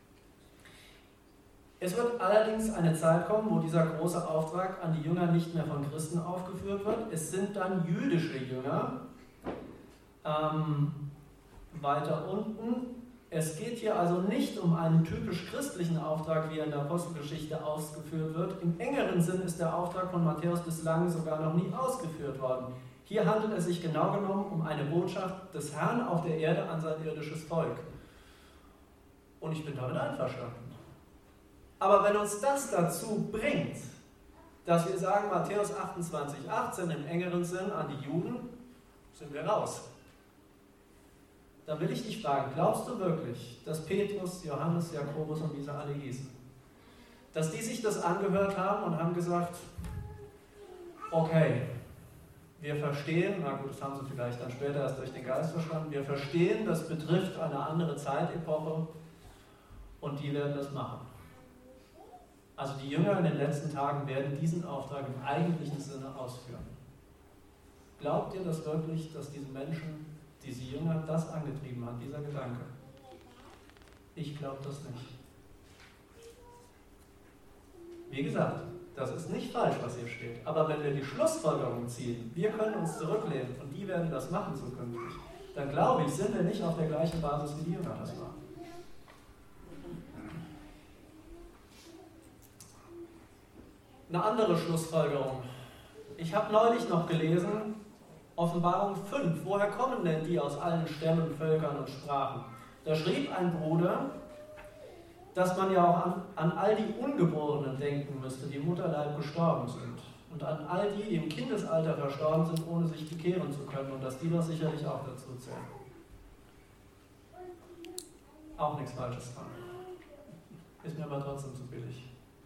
Es wird allerdings eine Zeit kommen, wo dieser große Auftrag an die Jünger nicht mehr von Christen aufgeführt wird. Es sind dann jüdische Jünger. Ähm, weiter unten. Es geht hier also nicht um einen typisch christlichen Auftrag, wie er in der Apostelgeschichte ausgeführt wird. Im engeren Sinn ist der Auftrag von Matthäus bislang sogar noch nie ausgeführt worden. Hier handelt es sich genau genommen um eine Botschaft des Herrn auf der Erde an sein irdisches Volk. Und ich bin damit einverstanden. Aber wenn uns das dazu bringt, dass wir sagen, Matthäus achtundzwanzig, achtzehn im engeren Sinn an die Juden, sind wir raus. Dann will ich dich fragen, glaubst du wirklich, dass Petrus, Johannes, Jakobus und wie sie alle hießen, dass die sich das angehört haben und haben gesagt, okay, wir verstehen, na gut, das haben sie vielleicht dann später erst durch den Geist verstanden, wir verstehen, das betrifft eine andere Zeitepoche und die werden das machen. Also die Jünger in den letzten Tagen werden diesen Auftrag im eigentlichen Sinne ausführen. Glaubt ihr das wirklich, dass diese Menschen, diese Jünger, das angetrieben hat, dieser Gedanke? Ich glaube das nicht. Wie gesagt, das ist nicht falsch, was hier steht. Aber wenn wir die Schlussfolgerung ziehen, wir können uns zurücklehnen und die werden das machen zukünftig, dann glaube ich, sind wir nicht auf der gleichen Basis, wie die Jünger das waren. Eine andere Schlussfolgerung. Ich habe neulich noch gelesen, Offenbarung fünf, woher kommen denn die aus allen Stämmen, Völkern und Sprachen? Da schrieb ein Bruder, dass man ja auch an, an all die Ungeborenen denken müsste, die im Mutterleib gestorben sind. Und an all die, die im Kindesalter verstorben sind, ohne sich bekehren zu können. Und dass die doch sicherlich auch dazu zählen. Auch nichts Falsches dran. Ist mir aber trotzdem zu billig.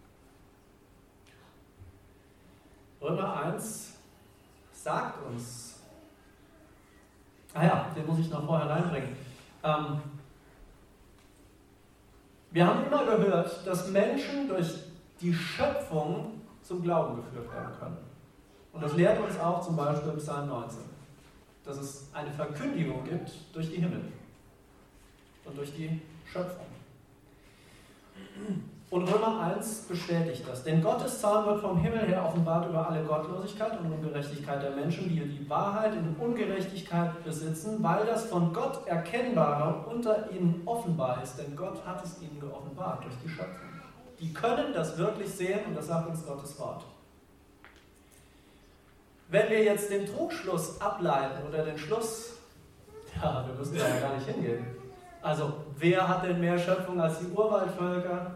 Römer eins sagt uns, ah ja, den muss ich noch vorher reinbringen. Ähm, wir haben immer gehört, dass Menschen durch die Schöpfung zum Glauben geführt werden können. Und das lehrt uns auch zum Beispiel Psalm neunzehn, dass es eine Verkündigung gibt durch die Himmel und durch die Schöpfung. Und Römer eins bestätigt das. Denn Gottes Zorn wird vom Himmel her offenbart über alle Gottlosigkeit und Ungerechtigkeit der Menschen, die die Wahrheit in Ungerechtigkeit besitzen, weil das von Gott Erkennbare unter ihnen offenbar ist. Denn Gott hat es ihnen geoffenbart durch die Schöpfung. Die können das wirklich sehen und das sagt uns Gottes Wort. Wenn wir jetzt den Trugschluss ableiten oder den Schluss, ja, wir müssen da ja gar nicht hingehen. Also, wer hat denn mehr Schöpfung als die Urwaldvölker?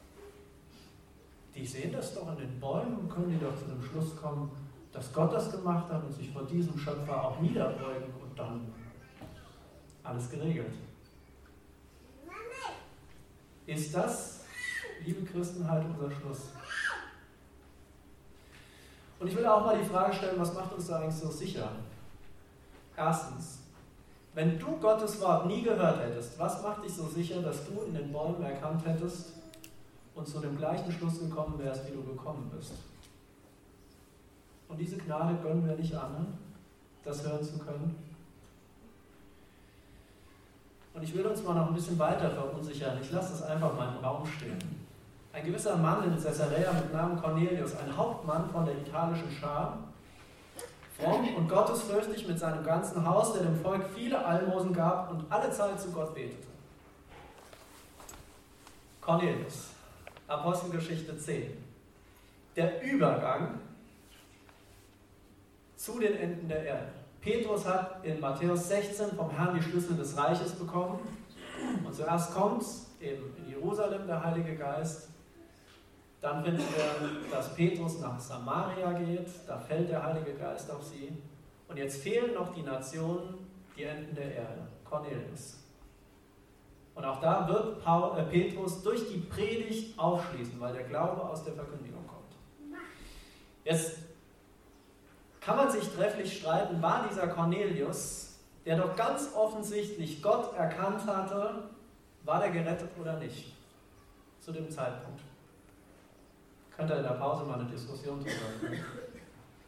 Die sehen das doch in den Bäumen und können die doch zu dem Schluss kommen, dass Gott das gemacht hat und sich vor diesem Schöpfer auch niederbeugen und dann alles geregelt. Ist das, liebe Christenheit, unser Schluss? Und ich will auch mal die Frage stellen, was macht uns da eigentlich so sicher? Erstens, wenn du Gottes Wort nie gehört hättest, was macht dich so sicher, dass du in den Bäumen erkannt hättest und zu dem gleichen Schluss gekommen wärst, wie du gekommen bist? Und diese Gnade gönnen wir nicht anderen, das hören zu können. Und ich will uns mal noch ein bisschen weiter verunsichern. Ich lasse das einfach mal im Raum stehen. Ein gewisser Mann in Caesarea mit Namen Cornelius, ein Hauptmann von der italischen Schar, fromm und gottesfürchtig mit seinem ganzen Haus, der dem Volk viele Almosen gab und alle Zeit zu Gott betete. Cornelius, Apostelgeschichte zehn. Der Übergang zu den Enden der Erde. Petrus hat in Matthäus sechzehn vom Herrn die Schlüssel des Reiches bekommen. Und zuerst kommt eben in Jerusalem der Heilige Geist. Dann finden wir, dass Petrus nach Samaria geht. Da fällt der Heilige Geist auf sie. Und jetzt fehlen noch die Nationen, die Enden der Erde. Cornelius. Und auch da wird Paul, äh, Petrus durch die Predigt aufschließen, weil der Glaube aus der Verkündigung kommt. Jetzt kann man sich trefflich streiten, war dieser Cornelius, der doch ganz offensichtlich Gott erkannt hatte, war der gerettet oder nicht? Zu dem Zeitpunkt. Könnt ihr in der Pause mal eine Diskussion drüber führen.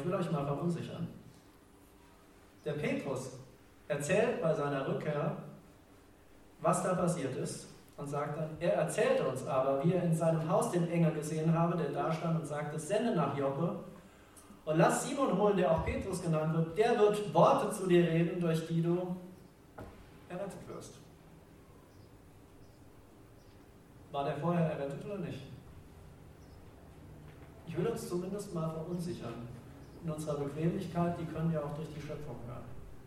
ich will euch mal verunsichern. Der Petrus erzählt bei seiner Rückkehr, was da passiert ist, und sagt dann, er erzählte uns aber, wie er in seinem Haus den Engel gesehen habe, der da stand und sagte, sende nach Joppe und lass Simon holen, der auch Petrus genannt wird, der wird Worte zu dir reden, durch die du errettet wirst. War der vorher errettet oder nicht? Ich will uns zumindest mal verunsichern. In unserer Bequemlichkeit, die können wir auch durch die Schöpfung hören.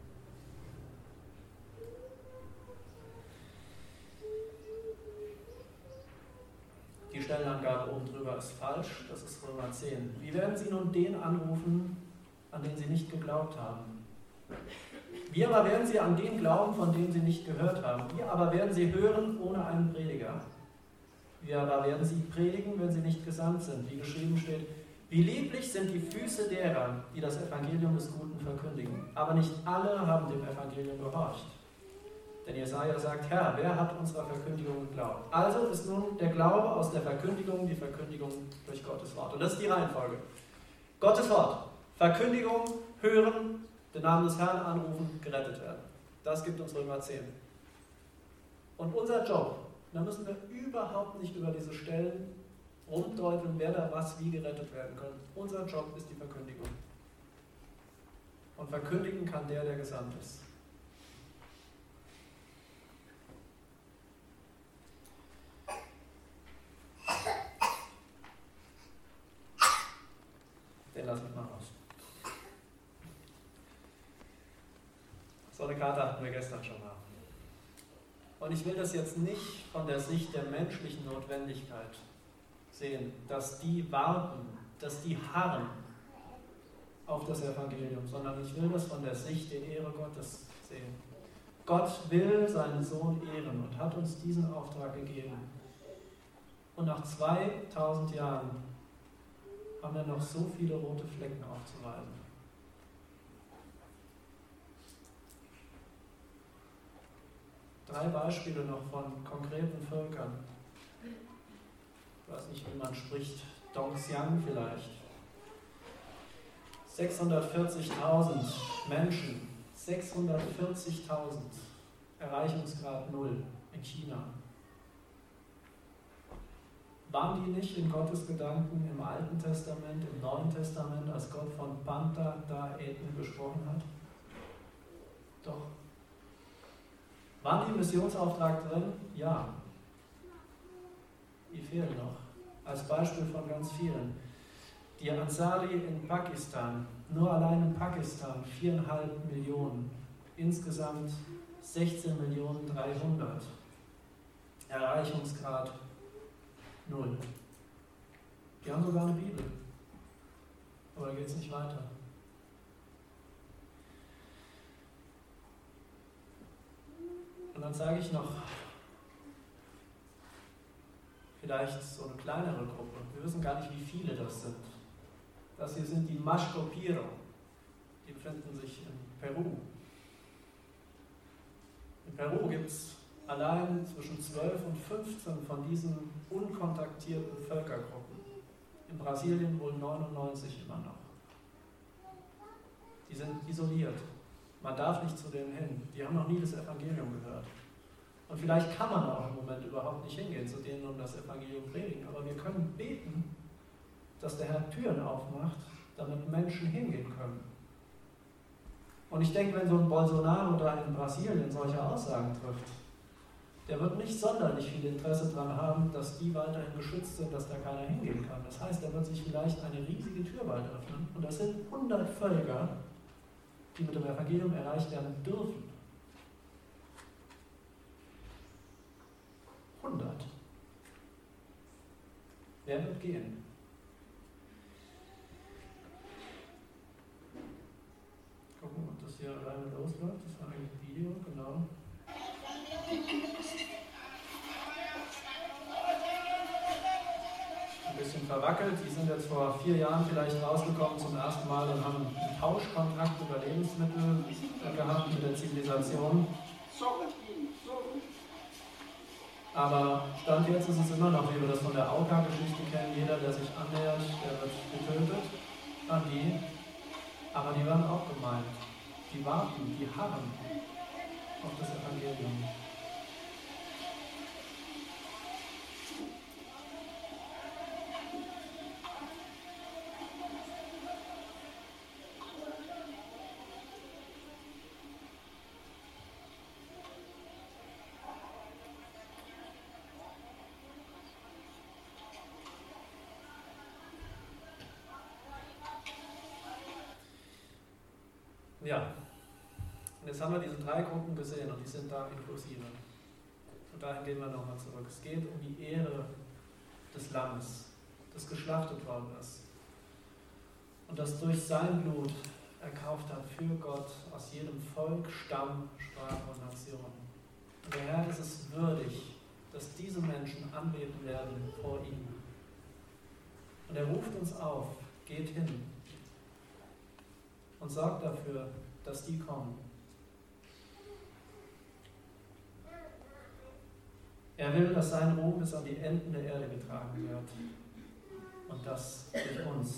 Die Stellenangabe oben drüber ist falsch, das ist Römer zehn. Wie werden Sie nun den anrufen, an den Sie nicht geglaubt haben? Wie aber werden Sie an den glauben, von dem Sie nicht gehört haben? Wie aber werden Sie hören ohne einen Prediger? Wie aber werden Sie predigen, wenn Sie nicht gesandt sind? Wie geschrieben steht, wie lieblich sind die Füße derer, die das Evangelium des Guten verkündigen. Aber nicht alle haben dem Evangelium gehorcht. Denn Jesaja sagt, Herr, wer hat unserer Verkündigung geglaubt? Also ist nun der Glaube aus der Verkündigung die Verkündigung durch Gottes Wort. Und das ist die Reihenfolge. Gottes Wort, Verkündigung, hören, den Namen des Herrn anrufen, gerettet werden. Das gibt uns Römer zehn. Und unser Job, da müssen wir überhaupt nicht über diese Stellen rumdeuteln, wer da was wie gerettet werden kann. Unser Job ist die Verkündigung. Und verkündigen kann der, der gesandt ist. Den lasse ich mal raus. So eine Karte hatten wir gestern schon mal. Und ich will das jetzt nicht von der Sicht der menschlichen Notwendigkeit sehen, dass die warten, dass die harren auf das Evangelium, sondern ich will das von der Sicht der Ehre Gottes sehen. Gott will seinen Sohn ehren und hat uns diesen Auftrag gegeben. Und nach zweitausend Jahren haben wir noch so viele rote Flecken aufzuweisen. Drei Beispiele noch von konkreten Völkern. Ich weiß nicht, wie man spricht. Dongxiang vielleicht. sechshundertvierzigtausend Menschen. sechshundertvierzigtausend. Erreichungsgrad null in China. Waren die nicht in Gottes Gedanken im Alten Testament, im Neuen Testament, als Gott von Panther da Eden gesprochen hat? Doch. Waren die im Missionsauftrag drin? Ja. Die fehlen noch. Als Beispiel von ganz vielen. Die Ansari in Pakistan, nur allein in Pakistan viereinhalb Millionen. Insgesamt sechzehn Millionen dreihundert. Erreichungsgrad null. Die haben sogar eine Bibel. Aber da geht es nicht weiter. Und dann sage ich noch, vielleicht so eine kleinere Gruppe. Wir wissen gar nicht, wie viele das sind. Das hier sind die Mashkopiro. Die befinden sich in Peru. In Peru gibt es allein zwischen zwölf und fünfzehn von diesen unkontaktierten Völkergruppen. In Brasilien wohl neunundneunzig immer noch. Die sind isoliert. Man darf nicht zu denen hin. Die haben noch nie das Evangelium gehört. Und vielleicht kann man auch im Moment überhaupt nicht hingehen zu denen und das Evangelium predigen. Aber wir können beten, dass der Herr Türen aufmacht, damit Menschen hingehen können. Und ich denke, wenn so ein Bolsonaro da in Brasilien solche Aussagen trifft, der wird nicht sonderlich viel Interesse daran haben, dass die weiterhin geschützt sind, dass da keiner hingehen kann. Das heißt, er wird sich vielleicht eine riesige Tür bald öffnen. Und das sind hundert Völker, die mit dem Evangelium erreicht werden dürfen. hundert. Wer wird gehen? Gucken, ob das hier alleine losläuft. Das war eigentlich ein Video, genau. Ein bisschen verwackelt. Die sind jetzt vor vier Jahren vielleicht rausgekommen zum ersten Mal und haben einen Tauschkontrakt über Lebensmittel gehabt mit der Zivilisation. Aber Stand jetzt ist es immer noch, wie wir das von der Auka-Geschichte kennen, jeder, der sich annähert, der wird getötet an die Aber die werden auch gemeint. Die warten, die harren auf das Evangelium. Ja, und jetzt haben wir diese drei Gruppen gesehen und die sind da inklusive. Und dahin gehen wir nochmal zurück. Es geht um die Ehre des Lammes, das geschlachtet worden ist und das durch sein Blut erkauft hat für Gott aus jedem Volk, Stamm, Sprache und Nation. Und der Herr ist es würdig, dass diese Menschen anbeten werden vor ihm. Und er ruft uns auf, geht hin und sorgt dafür, dass die kommen. Er will, dass sein Ruhm bis an die Enden der Erde getragen wird. Und das durch uns.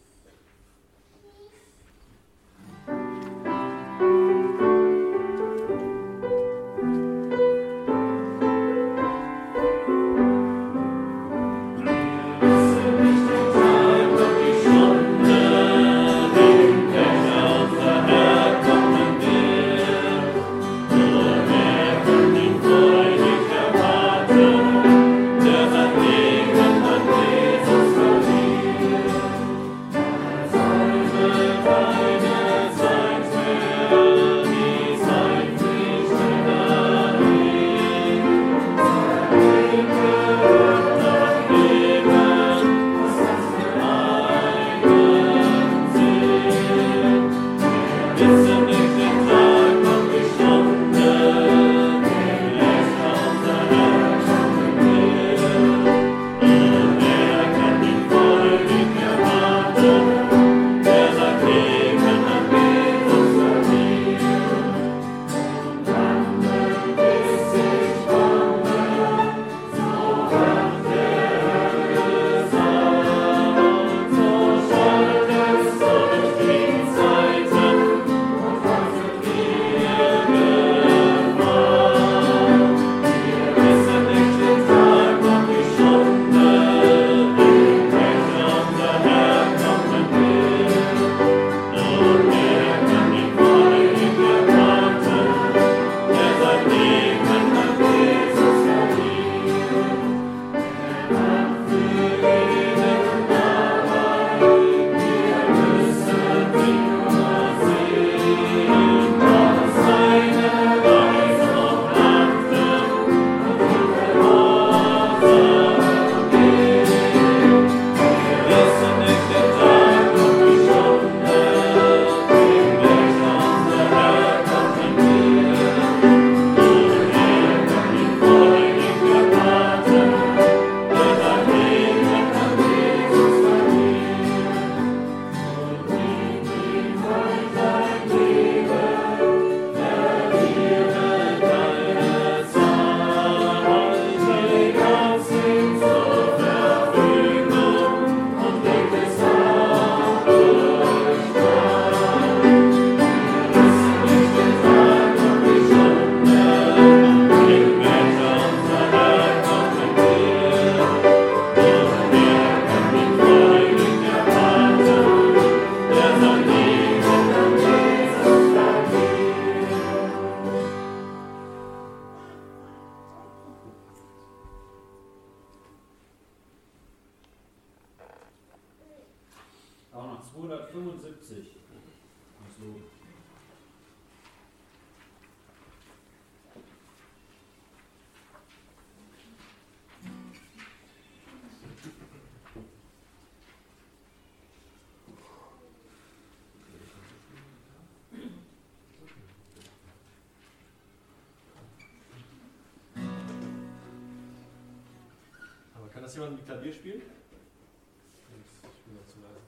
zweihundertfünfundsiebzig. Also.
Aber kann das jemand mit Klavier spielen?
Ich bin dazu leise.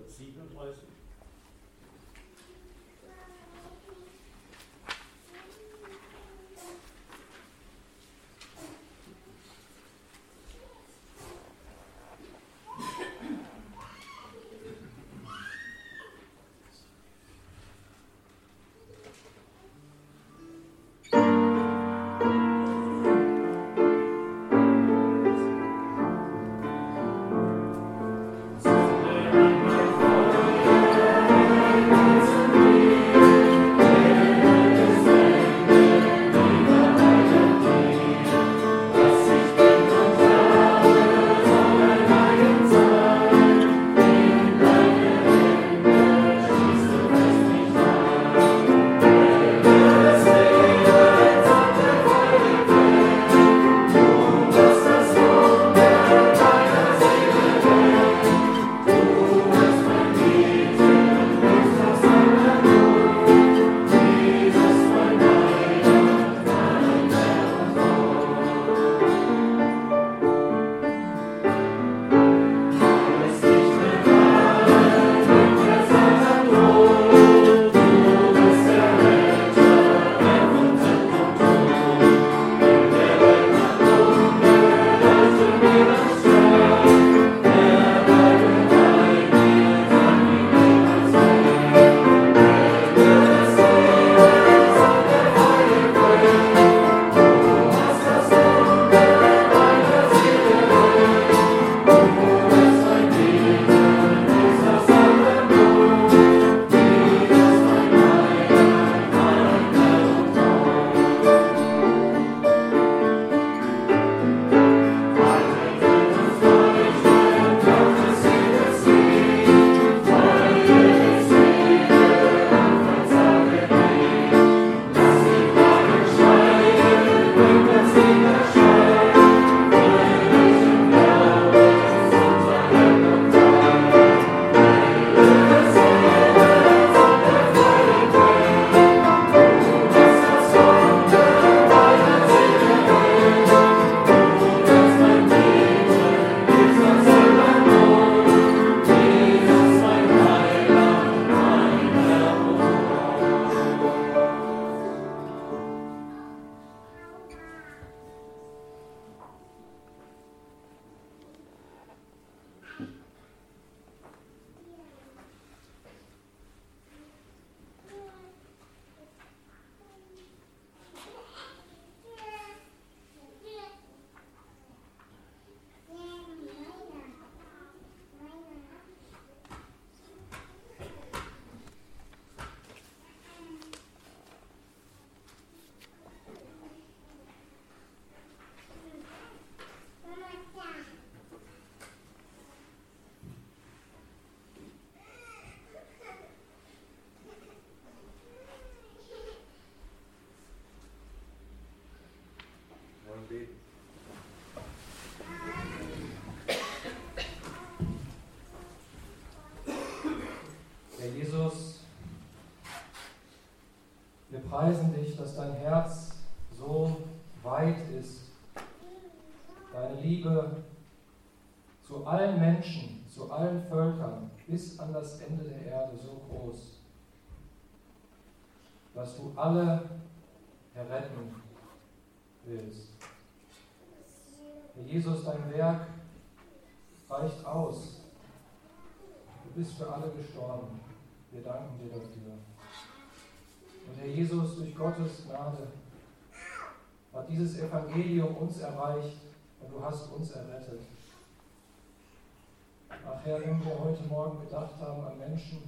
siebenunddreißig.
Herr Jesus, wir preisen dich, dass dein Herz so weit ist. Deine Liebe zu allen Menschen, zu allen Völkern, bis an das Ende der Erde so groß, dass du alle erretten willst. Herr Jesus, dein Werk reicht aus. Du bist für alle gestorben. Wir danken dir dafür. Und Herr Jesus, durch Gottes Gnade hat dieses Evangelium uns erreicht und du hast uns errettet. Ach Herr, wenn wir heute Morgen gedacht haben an Menschen,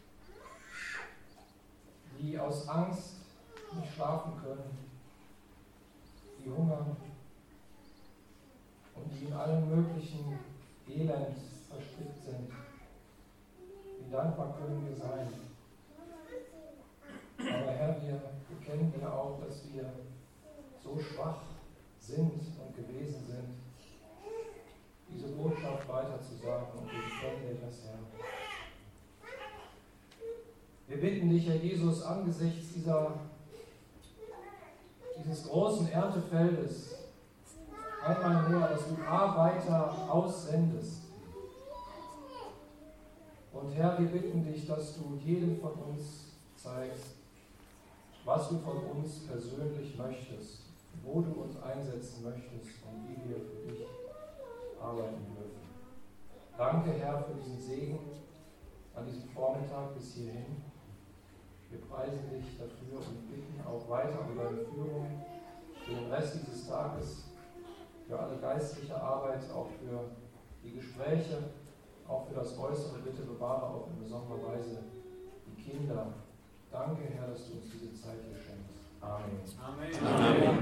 die aus Angst nicht schlafen können, die hungern und die in allem möglichen Elend verstrickt sind, wie dankbar können wir sein. Aber Herr, wir bekennen dir auch, dass wir so schwach sind und gewesen sind, diese Botschaft weiterzusagen, und wir bekennen dir das, Herr. Wir bitten dich, Herr Jesus, angesichts dieser, dieses großen Erntefeldes einmal mehr, dass du Arbeiter aussendest Und Herr, wir bitten dich, dass du jedem von uns zeigst, was du von uns persönlich möchtest, wo du uns einsetzen möchtest und wie wir für dich arbeiten dürfen. Danke, Herr, für diesen Segen an diesem Vormittag bis hierhin. Wir preisen dich dafür und bitten auch weiter um deine Führung für den Rest dieses Tages, für alle geistliche Arbeit, auch für die Gespräche, auch für das Äußere. Bitte bewahre auch in besonderer Weise die Kinder. Danke, Herr, dass du uns diese Zeit hier schenkst. Amen.
Amen. Amen.